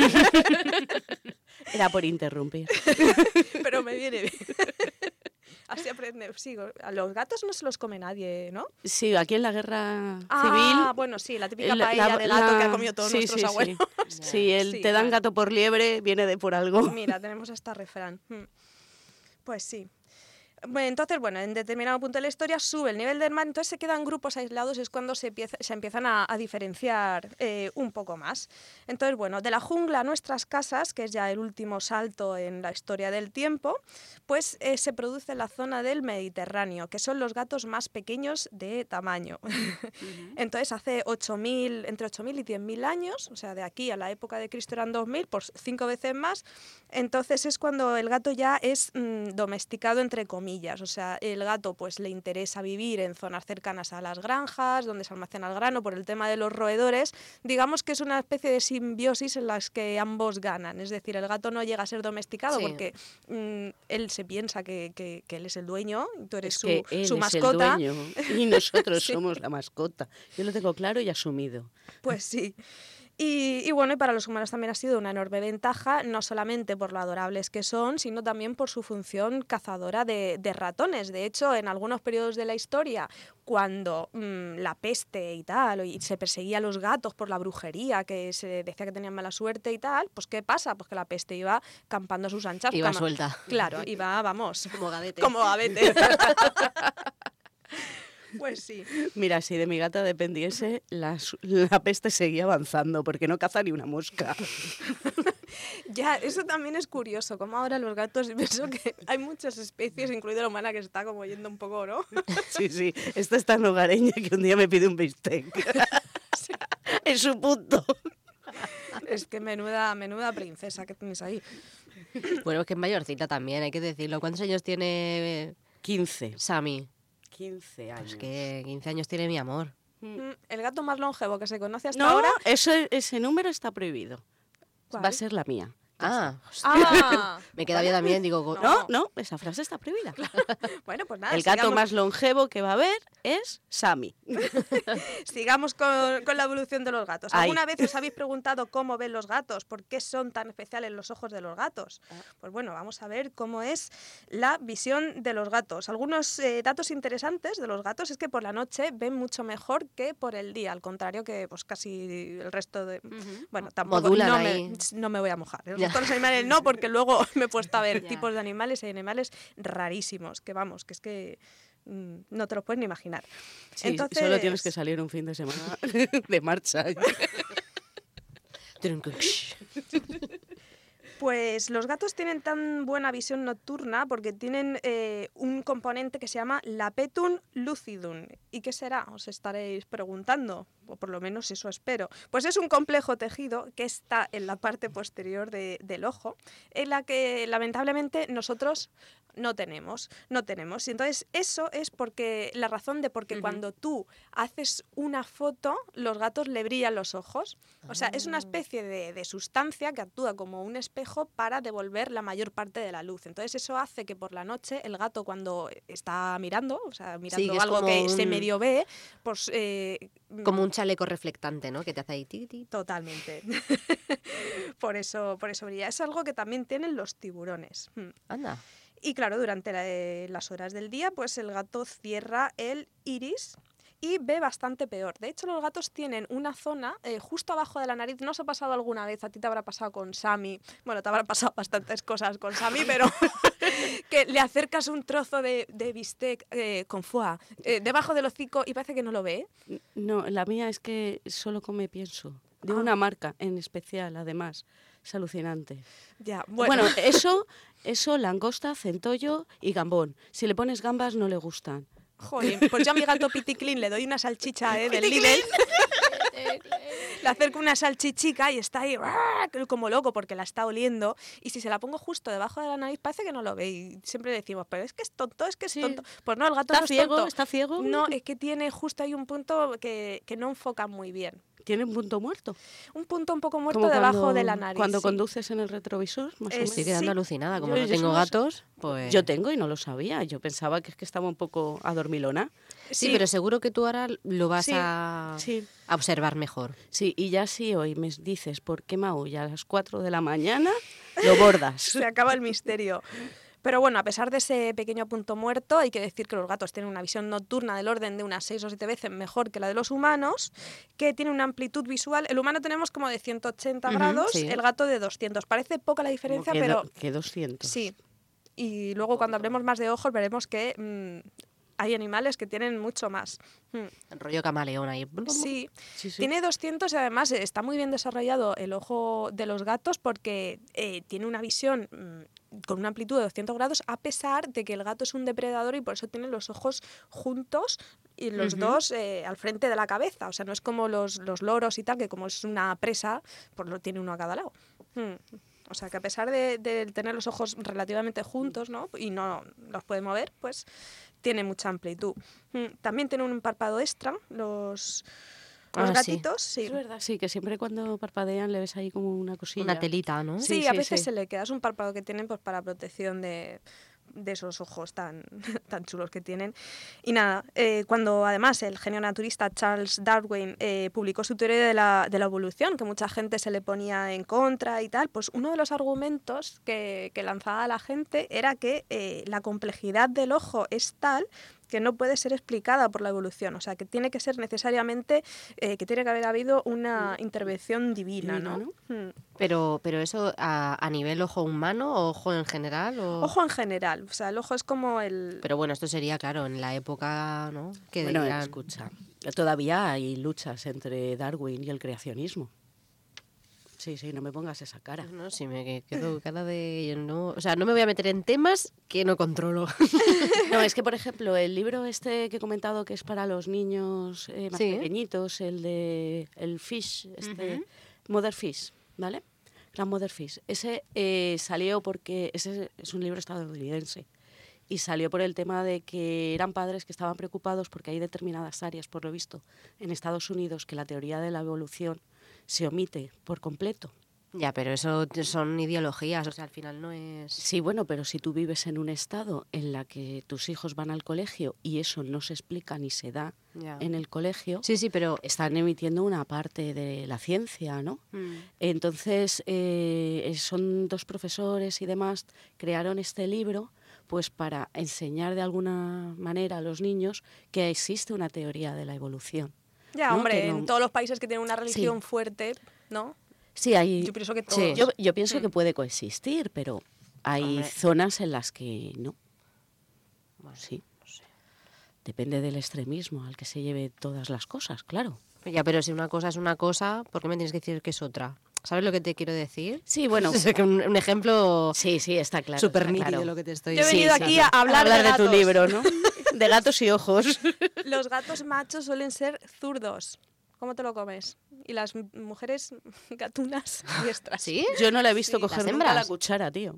Era por interrumpir. Pero me viene bien. Así aprende. Sí, a los gatos no se los come nadie, ¿no? Sí, aquí en la guerra Ah, civil... bueno, sí, la típica la- paella la- de gato la- que ha comido todos sí, nuestros sí, sí. abuelos. Sí, el Sí, te dan vale. gato por liebre viene de por algo. Mira, tenemos hasta refrán. Mm. Pues sí. Bueno, entonces, bueno, en determinado punto de la historia sube el nivel del mar, entonces se quedan grupos aislados, es cuando se, empieza, se empiezan a, a diferenciar eh, un poco más. Entonces, bueno, de la jungla a nuestras casas, que es ya el último salto en la historia del tiempo, pues eh, se produce en la zona del Mediterráneo, que son los gatos más pequeños de tamaño. Entonces, hace ocho mil, entre ocho mil y diez mil años, o sea, de aquí a la época de Cristo eran dos mil, por cinco veces más, entonces es cuando el gato ya es mm, domesticado, entre comillas. O sea, el gato pues le interesa vivir en zonas cercanas a las granjas, donde se almacena el grano por el tema de los roedores. Digamos que es una especie de simbiosis en las que ambos ganan. Es decir, el gato no llega a ser domesticado Sí. porque mm, él se piensa que, que- que él es el dueño, y tú eres Es su, que él su es mascota. el dueño y nosotros Sí. somos la mascota. Yo lo tengo claro y asumido. Pues sí. Y, y bueno, y para los humanos también ha sido una enorme ventaja, no solamente por lo adorables que son, sino también por su función cazadora de, de ratones. De hecho, en algunos periodos de la historia, cuando mmm, la peste y tal, y se perseguía a los gatos por la brujería, que se decía que tenían mala suerte y tal, pues ¿qué pasa? Pues que la peste iba campando a sus anchas. Iba Cama- suelta. Claro, iba, vamos, Como gadete. como gavete. Pues sí. Mira, si de mi gata dependiese, la, su- la peste seguía avanzando porque no caza ni una mosca. Ya, eso también es curioso, como ahora los gatos, y pienso que hay muchas especies, incluida la humana, que se está como yendo un poco, ¿no? Sí, sí, esta es tan hogareña que un día me pide un bistec. En su punto. Es que menuda, menuda princesa que tienes ahí. Bueno, es que es mayorcita también, hay que decirlo. ¿Cuántos años tiene quince. Sammy? quince años. Pues que quince años tiene mi amor. Mm, El gato más longevo que se conoce hasta No, ahora. eso, ese número está prohibido. ¿Cuál? Va a ser la mía. Ah, Ah, me queda bien también, digo... go- No, no, esa frase está prohibida. bueno, pues nada, El gato sigamos, más longevo que va a haber es Sammy. sigamos con, con la evolución de los gatos. Ay. ¿Alguna vez os habéis preguntado cómo ven los gatos? ¿Por qué son tan especiales los ojos de los gatos? Pues bueno, vamos a ver cómo es la visión de los gatos. Algunos eh, datos interesantes de los gatos es que por la noche ven mucho mejor que por el día, al contrario que pues casi el resto de... Ujú. Bueno, tampoco Modulan no ahí. me, no me voy a mojar. ¿eh? Ya. Todos los animales no, porque luego me he puesto a ver Ya. tipos de animales y hay animales rarísimos, que vamos, que es que mm, no te los puedes ni imaginar. Sí, Entonces, solo tienes que salir un fin de semana de marcha. Pues los gatos tienen tan buena visión nocturna porque tienen eh, un componente que se llama Lapetum lucidum. ¿Y qué será? Os estaréis preguntando, o por lo menos eso espero. Pues es un complejo tejido que está en la parte posterior de- del ojo, en la que lamentablemente nosotros no tenemos, no tenemos. Y entonces eso es porque la razón de por qué Ujú. cuando tú haces una foto, los gatos le brillan los ojos. O sea, es una especie de, de sustancia que actúa como un espejo para devolver la mayor parte de la luz. Entonces eso hace que por la noche el gato cuando está mirando, o sea, mirando que es algo como que se un- medio ve, pues... eh, Como un chaleco reflectante, ¿no? Que te hace ahí... ti, ti. Totalmente. por eso, por eso brilla. Es algo que también tienen los tiburones. Mm. Anda. Y claro, durante la- eh, las horas del día, pues el gato cierra el iris y ve bastante peor. De hecho, los gatos tienen una zona eh, justo abajo de la nariz. ¿No os ha pasado alguna vez? A ti te habrá pasado con Sammy. Bueno, te habrán pasado bastantes cosas con Sammy, pero que le acercas un trozo de, de bistec eh, con foie eh, debajo del hocico y parece que no lo ve. No, la mía es que solo come pienso. De Ah. una marca en especial, además. Es alucinante. Ya, Bueno, bueno, eso, eso, langosta, centollo y gambón. Si le pones gambas, no le gustan. jolín, pues yo a mi gato Piticlin le doy una salchicha eh, del Lidl. Le acerco una salchichica y está ahí ¡ah! Como loco porque la está oliendo. Y si se la pongo justo debajo de la nariz, parece que no lo ve. Y siempre decimos, pero es que es tonto, es que es Sí. tonto. Pues no, el gato ¿Está no es ciego? tonto. ¿Está ciego? No, es que tiene justo ahí un punto que, que no enfoca muy bien. Tiene un punto muerto. Un punto un poco muerto Como debajo cuando- de la nariz. Cuando sí. conduces en el retrovisor, más o Eh, menos. Estoy quedando Sí. alucinada. Como Yo- no yo tengo solo- gatos, pues... Yo tengo y no lo sabía. Yo pensaba que es que estaba un poco adormilona. Sí, pero seguro que tú ahora lo vas Sí, a... Sí. a observar mejor. Sí, y ya si hoy me dices por qué maulla a las cuatro de la mañana, lo bordas. Se acaba el misterio. Pero bueno, a pesar de ese pequeño punto muerto, hay que decir que los gatos tienen una visión nocturna del orden de unas seis o siete veces mejor que la de los humanos, que tiene una amplitud visual. El humano tenemos como de ciento ochenta Ujú, grados, sí. el gato de doscientos. Parece poca la diferencia, que, pero do- que doscientos. sí. Y luego cuando hablemos más de ojos veremos que mm, hay animales que tienen mucho más. Mm. Rollo camaleón ahí. Sí, Sí, sí. tiene doscientos y además eh, está muy bien desarrollado el ojo de los gatos porque eh, tiene una visión mm, con una amplitud de doscientos grados a pesar de que el gato es un depredador y por eso tiene los ojos juntos y los Ujú. dos eh, al frente de la cabeza. O sea, no es como los, los loros y tal, que como es una presa, pues lo tiene uno a cada lado. Mm. O sea, que a pesar de, de tener los ojos relativamente juntos, ¿no? Y no los puede mover, pues tiene mucha amplitud. Mm, También tiene un párpado extra, los, los Ah, sí. gatitos, sí. Es verdad, sí, que siempre cuando parpadean le ves ahí como una cosilla. Una telita, ¿no? Sí, Sí, a sí, veces sí. se le queda, es un párpado que tienen pues para protección de, de esos ojos tan, tan chulos que tienen. Y nada, eh, cuando además el genio naturista Charles Darwin eh, publicó su teoría de la, de la evolución, que mucha gente se le ponía en contra y tal, pues uno de los argumentos que, que lanzaba la gente era que eh, la complejidad del ojo es tal que no puede ser explicada por la evolución, o sea, que tiene que ser necesariamente, eh, que tiene que haber habido una intervención divina, Divina, ¿no? Mm. Pero, pero eso a, a nivel ojo humano o ojo en general. O... Ojo en general, o sea, el ojo es como el... Pero bueno, esto sería, claro, en la época, ¿no? Que Bueno, dirían- escucha, todavía hay luchas entre Darwin y el creacionismo. Sí, sí, no me pongas esa cara. No, si me quedo cara de... No, o sea, no me voy a meter en temas que no controlo. No, es que, por ejemplo, el libro este que he comentado que es para los niños eh, más Sí. pequeñitos, el de el Fish, este, Ujú. Mother Fish, ¿vale? Gran Mother Fish. Ese eh, salió porque, ese es un libro estadounidense, y salió por el tema de que eran padres que estaban preocupados porque hay determinadas áreas, por lo visto, en Estados Unidos, que la teoría de la evolución se omite por completo. Ya, pero eso son ideologías, o sea, al final no es... Sí, bueno, pero si tú vives en un estado en la que tus hijos van al colegio y eso no se explica ni se da Ya. en el colegio, Sí, sí, pero... están emitiendo una parte de la ciencia, ¿no? Mm. Entonces, eh, son dos profesores y demás, crearon este libro pues para enseñar de alguna manera a los niños que existe una teoría de la evolución. Ya, ¿no? hombre, Que no- en todos los países que tienen una religión Sí. fuerte, ¿no? Sí, hay... Yo pienso que Sí. todos. Yo, yo pienso Mm. que puede coexistir, pero hay Hombre. zonas en las que no. Bueno, Sí. no sé. Depende del extremismo al que se lleve todas las cosas, claro. Ya, pero si una cosa es una cosa, ¿por qué me tienes que decir que es otra? ¿Sabes lo que te quiero decir? Sí, bueno. Es que un, un ejemplo Sí, sí, está claro. súper está nítido claro. lo que te estoy Yo he Sí, venido sí, aquí sí. a hablar, de, de tu gatos. libro, ¿no? De gatos y ojos. Los gatos machos suelen ser zurdos. ¿Cómo te lo comes? Y las m- mujeres gatunas diestras. ¿Sí? Yo no la he visto Sí, coger las nunca la hembras. cuchara, tío.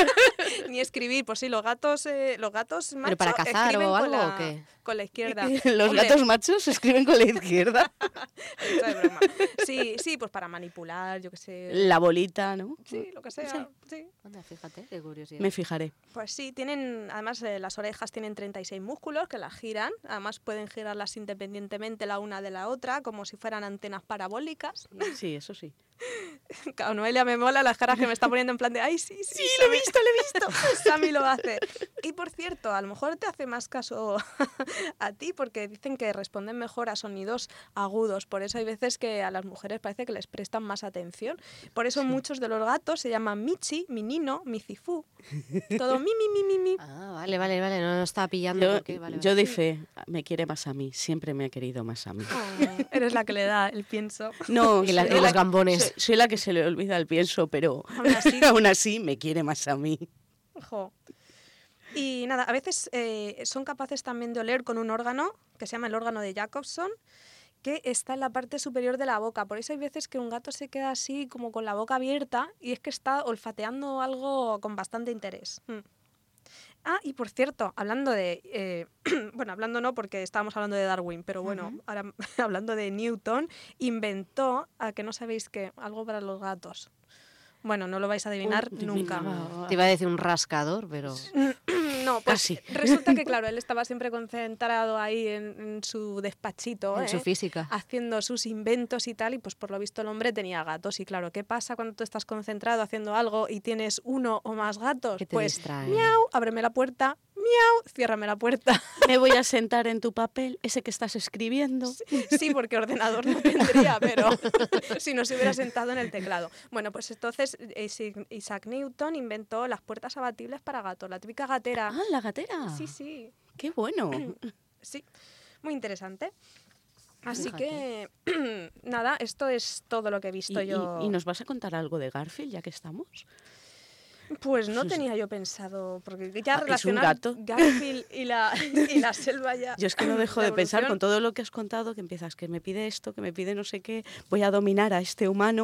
Ni escribir, pues sí, los gatos, eh, los gatos machos para cazar escriben o con algo, la, o qué? con la izquierda. Los Hombre, gatos machos se escriben con la izquierda. esto es broma. Sí, sí, pues para manipular, yo qué sé. La bolita, ¿no? Sí, lo que sea. Sí. Anda, fíjate, qué curiosidad. Me fijaré. Pues sí, tienen, además eh, las orejas tienen treinta y seis músculos que las giran, además pueden girarlas independientemente la una de la otra, como si fueran antenas parabólicas. Sí, eso sí. Claro, Noelia me mola las caras que me está poniendo en plan de, ay, sí, sí, Sí, lo he visto, lo he visto. Sammy lo hace. Y por cierto, a lo mejor te hace más caso a ti, porque dicen que responden mejor a sonidos agudos, por eso hay veces que a las mujeres parece que les prestan más atención. Por eso muchos de los gatos se llaman Michi, Minino, Micifú, todo mi, mi, mi, mi, mi. Ah, vale, vale, vale, no, no estaba pillando. Yo, porque- vale, yo vale. doy fe, me quiere más a mí, siempre me ha querido más a mí. Oh, eres la que le da el pienso. No, Y la- soy y la- los gambones. Soy, soy la que se le olvida el pienso, pero Aún así. aún así me quiere más a mí. Jo. Y nada, a veces eh, son capaces también de oler con un órgano que se llama el órgano de Jacobson, que está en la parte superior de la boca. Por eso hay veces que un gato se queda así como con la boca abierta y es que está olfateando algo con bastante interés. Mm. Ah, y por cierto, hablando de... eh, bueno, hablando no porque estábamos hablando de Darwin, pero bueno, ahora hablando de Newton, inventó, a que no sabéis qué, algo para los gatos. Bueno, no lo vais a adivinar Uy, nunca. adivinaba. Te iba a decir un rascador, pero... No, pues Casi. resulta que, claro, él estaba siempre concentrado ahí en, en su despachito, En ¿eh? su física. haciendo sus inventos y tal, y pues por lo visto el hombre tenía gatos. Y claro, ¿qué pasa cuando tú estás concentrado haciendo algo y tienes uno o más gatos? Que te Pues, distraen. miau, ábreme la puerta, miau, ciérrame la puerta. Me voy a sentar en tu papel, ese que estás escribiendo. Sí, porque ordenador no tendría, pero si no se hubiera sentado en el teclado. Bueno, pues entonces eh, Isaac Newton inventó las puertas abatibles para gatos, la típica gatera. Ah, la gatera. Sí, sí. Qué bueno. Sí, muy interesante. Así Fíjate. que, nada, esto es todo lo que he ¿Y, visto y- yo. y nos vas a contar algo de Garfield, ya que estamos? Pues no tenía yo pensado, porque ya Ah, ¿es un relacionar gato? Garfield y la, y la selva ya... Yo es que no dejo la de pensar con evolución. todo lo que has contado, que empiezas, que me pide esto, que me pide no sé qué, voy a dominar a este humano.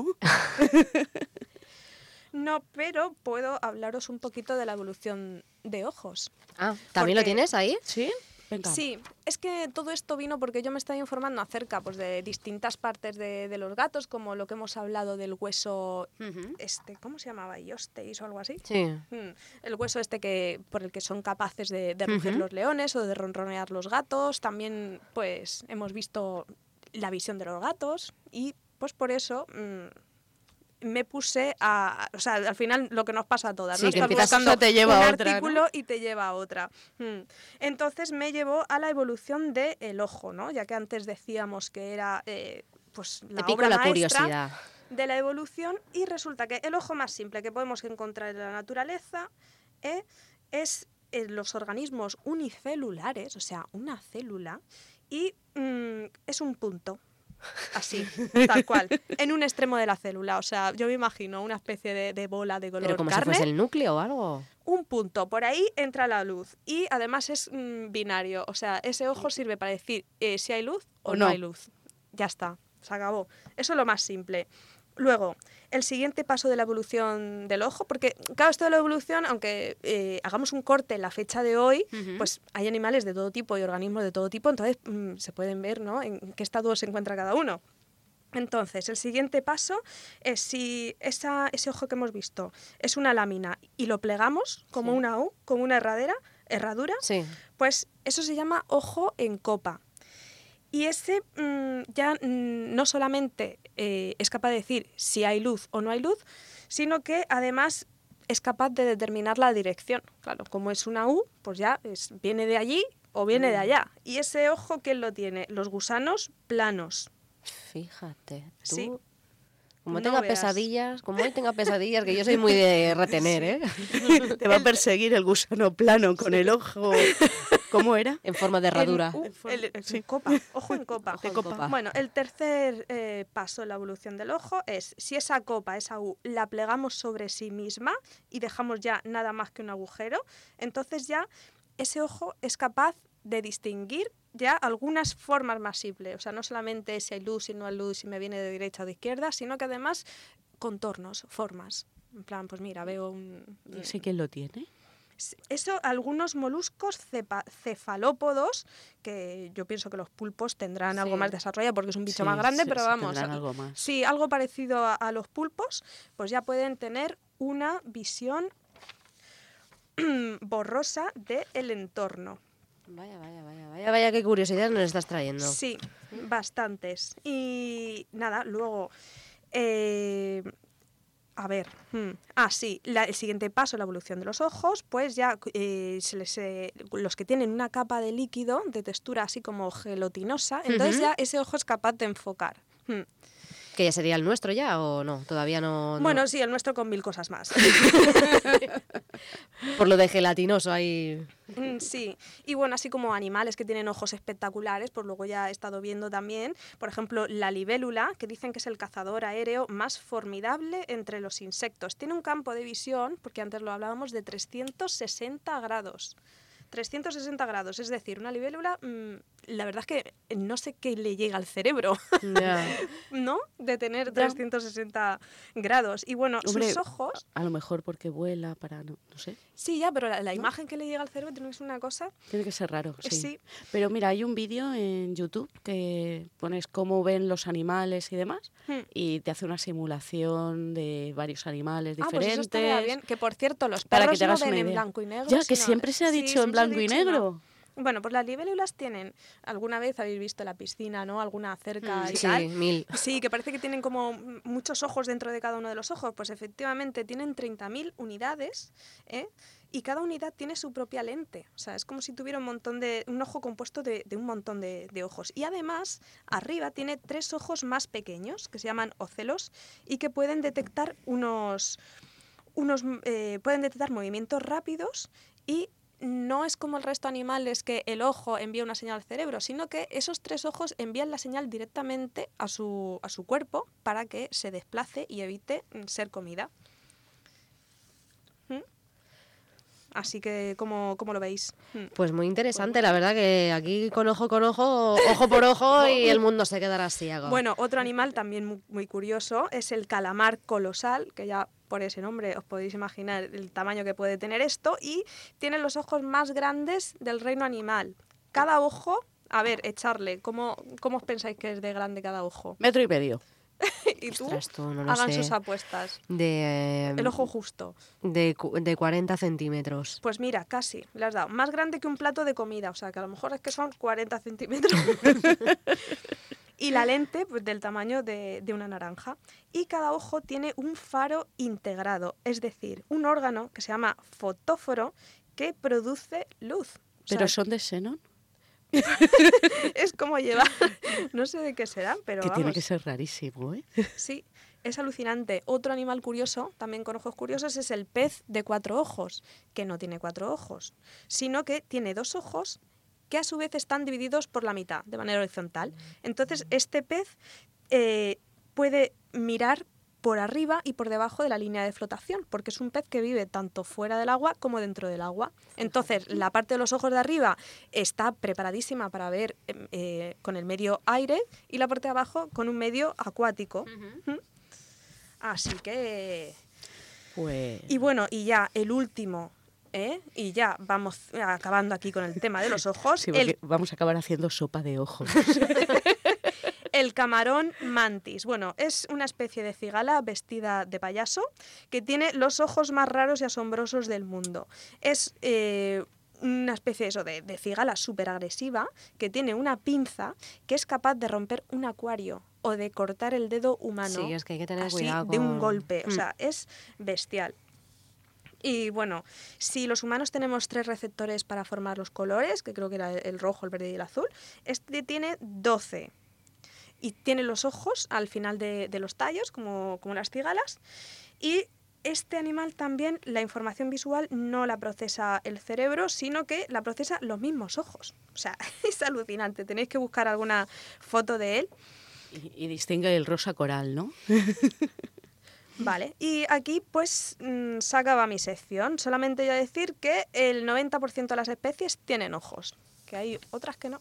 No, pero puedo hablaros un poquito de la evolución de ojos. Ah, ¿también lo Porque- tienes ahí? ¿Sí? Venga. Sí, es que todo esto vino porque yo me estaba informando acerca pues, de distintas partes de, de los gatos, como lo que hemos hablado del hueso, este, ¿cómo se llamaba? Iostes o algo así. Sí. Mm, El hueso este que por el que son capaces de, de rugir Ujú. los leones o de ronronear los gatos. También pues hemos visto la visión de los gatos y pues por eso mm, me puse a... O sea, al final lo que nos pasa a todas, Sí, ¿no? que Estás empiezas- buscando eso te lleva un a otra, ¿no? artículo y te lleva a otra. Mm. Entonces me llevó a la evolución del ojo, ¿no? Ya que antes decíamos que era eh, pues la Te pico obra la maestra curiosidad. de la evolución y resulta que el ojo más simple que podemos encontrar en la naturaleza eh, es en los organismos unicelulares, o sea, una célula, y mm, es un punto. Así, tal cual, en un extremo de la célula. O sea, yo me imagino una especie de, de bola de color Pero como si carne, fuese el núcleo o algo. un punto, por ahí entra la luz. Y además es mm, binario, o sea, ese ojo sirve para decir eh, si hay luz o, O no no. hay luz. Ya está, se acabó. Eso es lo más simple. Luego, el siguiente paso de la evolución del ojo, porque claro, esto de la evolución, aunque eh, hagamos un corte en la fecha de hoy, Ujú. pues hay animales de todo tipo y organismos de todo tipo, entonces mm, se pueden ver, ¿no?, en qué estado se encuentra cada uno. Entonces, el siguiente paso es si esa, ese ojo que hemos visto es una lámina y lo plegamos como Sí. una U, como una herradera, herradura, Sí. pues eso se llama ojo en copa. Y ese mmm, ya mmm, no solamente eh, es capaz de decir si hay luz o no hay luz, sino que además es capaz de determinar la dirección. Claro, como es una U, pues ya es, viene de allí o viene de allá. Y ese ojo, ¿quién lo tiene? Los gusanos planos. Fíjate, tú... Sí. Como No tenga veas. pesadillas, como hoy tenga pesadillas, que yo soy muy de retener, ¿eh? Te va a perseguir el gusano plano con el ojo. ¿Cómo era? En forma de herradura. En, U, el- en Sí. copa, ojo en copa. Ojo en copa. Bueno, el tercer eh, paso en la evolución del ojo es si esa copa, esa U, la plegamos sobre sí misma y dejamos ya nada más que un agujero, entonces ya ese ojo es capaz de distinguir ya algunas formas más simples. O sea, no solamente si hay luz, si no hay luz, si me viene de derecha o de izquierda, sino que además contornos, formas. En plan, pues mira, veo un... ¿Y ese quién lo tiene? Eso, algunos moluscos cepa- cefalópodos, que yo pienso que los pulpos tendrán algo Sí. más desarrollado porque es un bicho Sí, más grande, sí, pero sí, vamos, tendrán algo más. sí, algo parecido a, a los pulpos, pues ya pueden tener una visión borrosa del entorno. Vaya, vaya, vaya, vaya, vaya, qué curiosidad nos estás trayendo. Sí, bastantes. Y nada, luego... eh, a ver, hmm, ah, sí, la- el siguiente paso, la evolución de los ojos, pues ya eh, se les, eh, los que tienen una capa de líquido de textura así como gelatinosa, entonces Ujú. ya ese ojo es capaz de enfocar. Hmm. ¿Que ya sería el nuestro ya o no? Todavía no... no. Bueno, sí, el nuestro con mil cosas más. Por lo de gelatinoso ahí... Mm, Sí, y bueno, así como animales que tienen ojos espectaculares, pues luego ya he estado viendo también, por ejemplo, la libélula, que dicen que es el cazador aéreo más formidable entre los insectos. Tiene un campo de visión, porque antes lo hablábamos, de trescientos sesenta grados. trescientos sesenta grados, es decir, una libélula, mmm, la verdad es que no sé qué le llega al cerebro, Ya. ¿no? De tener trescientos sesenta grados. Y bueno, Hombre, sus ojos... A lo mejor porque vuela para... No, no sé. Sí, ya, pero la, la imagen que le llega al cerebro tiene que ser una cosa... Tiene que ser raro, sí. Sí. Pero mira, hay un vídeo en YouTube que pones cómo ven los animales y demás Hmm. y te hace una simulación de varios animales Ah, pues diferentes. eso estaría bien. Que por cierto, los Para que perros te hagas no ven una en idea. blanco y negro. Ya, que sino- siempre se ha Sí, dicho en siempre se ha blanco y dicho, ¿no? negro. Bueno, pues las libélulas tienen, alguna vez habéis visto la piscina, ¿no? Alguna cerca Mm, y Sí, tal. mil. Sí, que parece que tienen como m- muchos ojos dentro de cada uno de los ojos. Pues efectivamente tienen treinta mil unidades, ¿eh? Y cada unidad tiene su propia lente. O sea, es como si tuviera un montón de. Un ojo compuesto de, de un montón de, de ojos. Y además, arriba tiene tres ojos más pequeños, que se llaman ocelos, y que pueden detectar unos. unos eh, pueden detectar movimientos rápidos y no es como el resto de animales que el ojo envía una señal al cerebro, sino que esos tres ojos envían la señal directamente a su, a su cuerpo para que se desplace y evite mm, ser comida. ¿Mm? Así que, ¿cómo, cómo lo veis? Mm. Pues muy interesante, la verdad que aquí con ojo con ojo, ojo por ojo y el mundo se quedará ciego. Bueno, otro animal también mu- muy curioso es el calamar colosal, que ya por ese nombre os podéis imaginar el tamaño que puede tener esto, y tiene los ojos más grandes del reino animal. Cada ojo, a ver, echarle, ¿cómo, cómo os pensáis que es de grande cada ojo? Metro y medio. Y tú, Ostras, tú, no lo hagan sé. sus apuestas. De, El ojo justo. de, cu- de cuarenta centímetros. Pues mira, casi, le has dado. Más grande que un plato de comida, o sea, que a lo mejor es que son cuarenta centímetros. Y la lente, pues del tamaño de, de una naranja. Y cada ojo tiene un faro integrado, es decir, un órgano que se llama fotóforo que produce luz. O ¿Pero sea, son de xenón? es como llevar, no sé de qué será, pero Que vamos. tiene que ser rarísimo, ¿eh? Sí, es alucinante. Otro animal curioso, también con ojos curiosos, es el pez de cuatro ojos, que no tiene cuatro ojos, sino que tiene dos ojos que a su vez están divididos por la mitad, de manera horizontal. Entonces, este pez eh, puede mirar por arriba y por debajo de la línea de flotación, porque es un pez que vive tanto fuera del agua como dentro del agua. Entonces, la parte de los ojos de arriba está preparadísima para ver eh, eh, con el medio aire y la parte de abajo con un medio acuático. ¿Mm? Así que... Pues... Y bueno, y ya el último, ¿eh? Y ya vamos acabando aquí con el tema de los ojos. Sí, porque el vamos a acabar haciendo sopa de ojos. el camarón mantis. Bueno, es una especie de cigala vestida de payaso que tiene los ojos más raros y asombrosos del mundo. Es eh, una especie de, eso, de, de cigala súper agresiva que tiene una pinza que es capaz de romper un acuario o de cortar el dedo humano. Sí, es que hay que tener así, cuidado de un con- golpe. O Mm. sea, es bestial. Y bueno, si los humanos tenemos tres receptores para formar los colores, que creo que era el rojo, el verde y el azul, este tiene doce. Y tiene los ojos al final de, de los tallos, como, como las cigalas. Y este animal también, la información visual no la procesa el cerebro, sino que la procesa los mismos ojos. O sea, es alucinante. Tenéis que buscar alguna foto de él. Y, y distingue el rosa coral, ¿no? Vale, y aquí pues mm, se acaba mi sección. Solamente voy a decir que el noventa por ciento de las especies tienen ojos, que hay otras que no.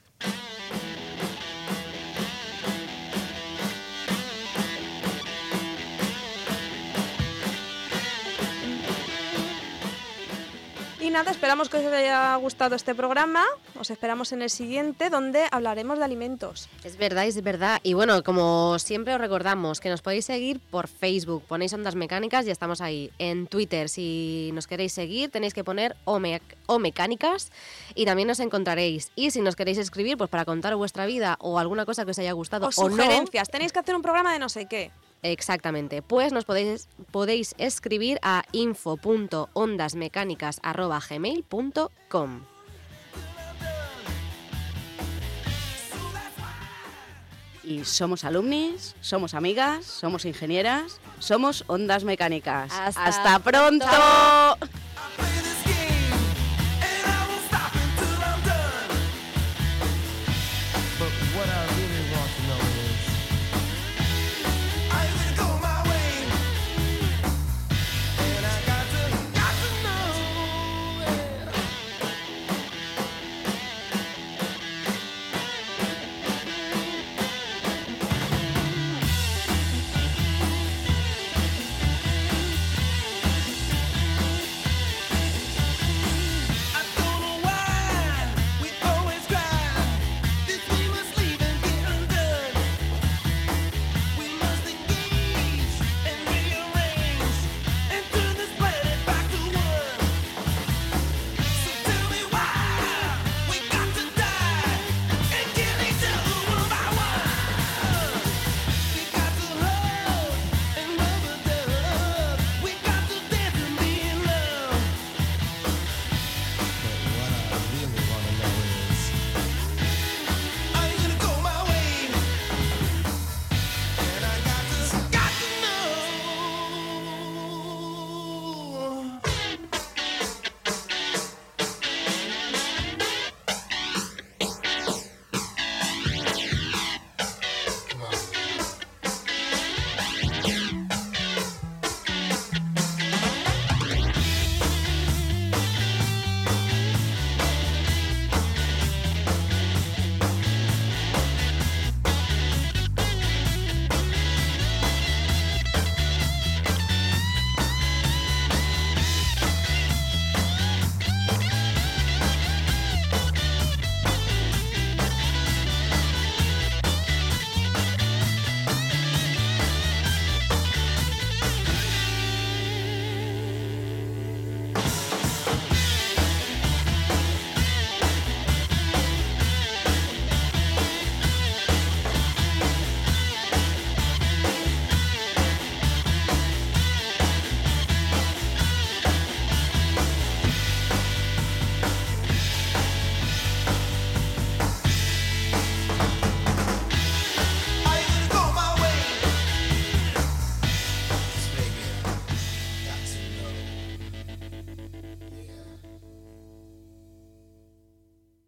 Y nada, esperamos que os haya gustado este programa. Os esperamos en el siguiente, donde hablaremos de alimentos. Es verdad, es verdad. Y bueno, como siempre os recordamos que nos podéis seguir por Facebook, ponéis Ondas Mecánicas y estamos ahí. En Twitter, si nos queréis seguir, tenéis que poner o, me- o Mecánicas y también nos encontraréis. Y si nos queréis escribir, pues para contar vuestra vida o alguna cosa que os haya gustado O o no, sugerencias, tenéis que hacer un programa de no sé qué. exactamente, pues nos podéis, podéis escribir a info punto ondasmecánicas arroba gmail punto com. Y somos alumnis, somos amigas, somos ingenieras, somos Ondas Mecánicas. Hasta ¡Hasta pronto! pronto.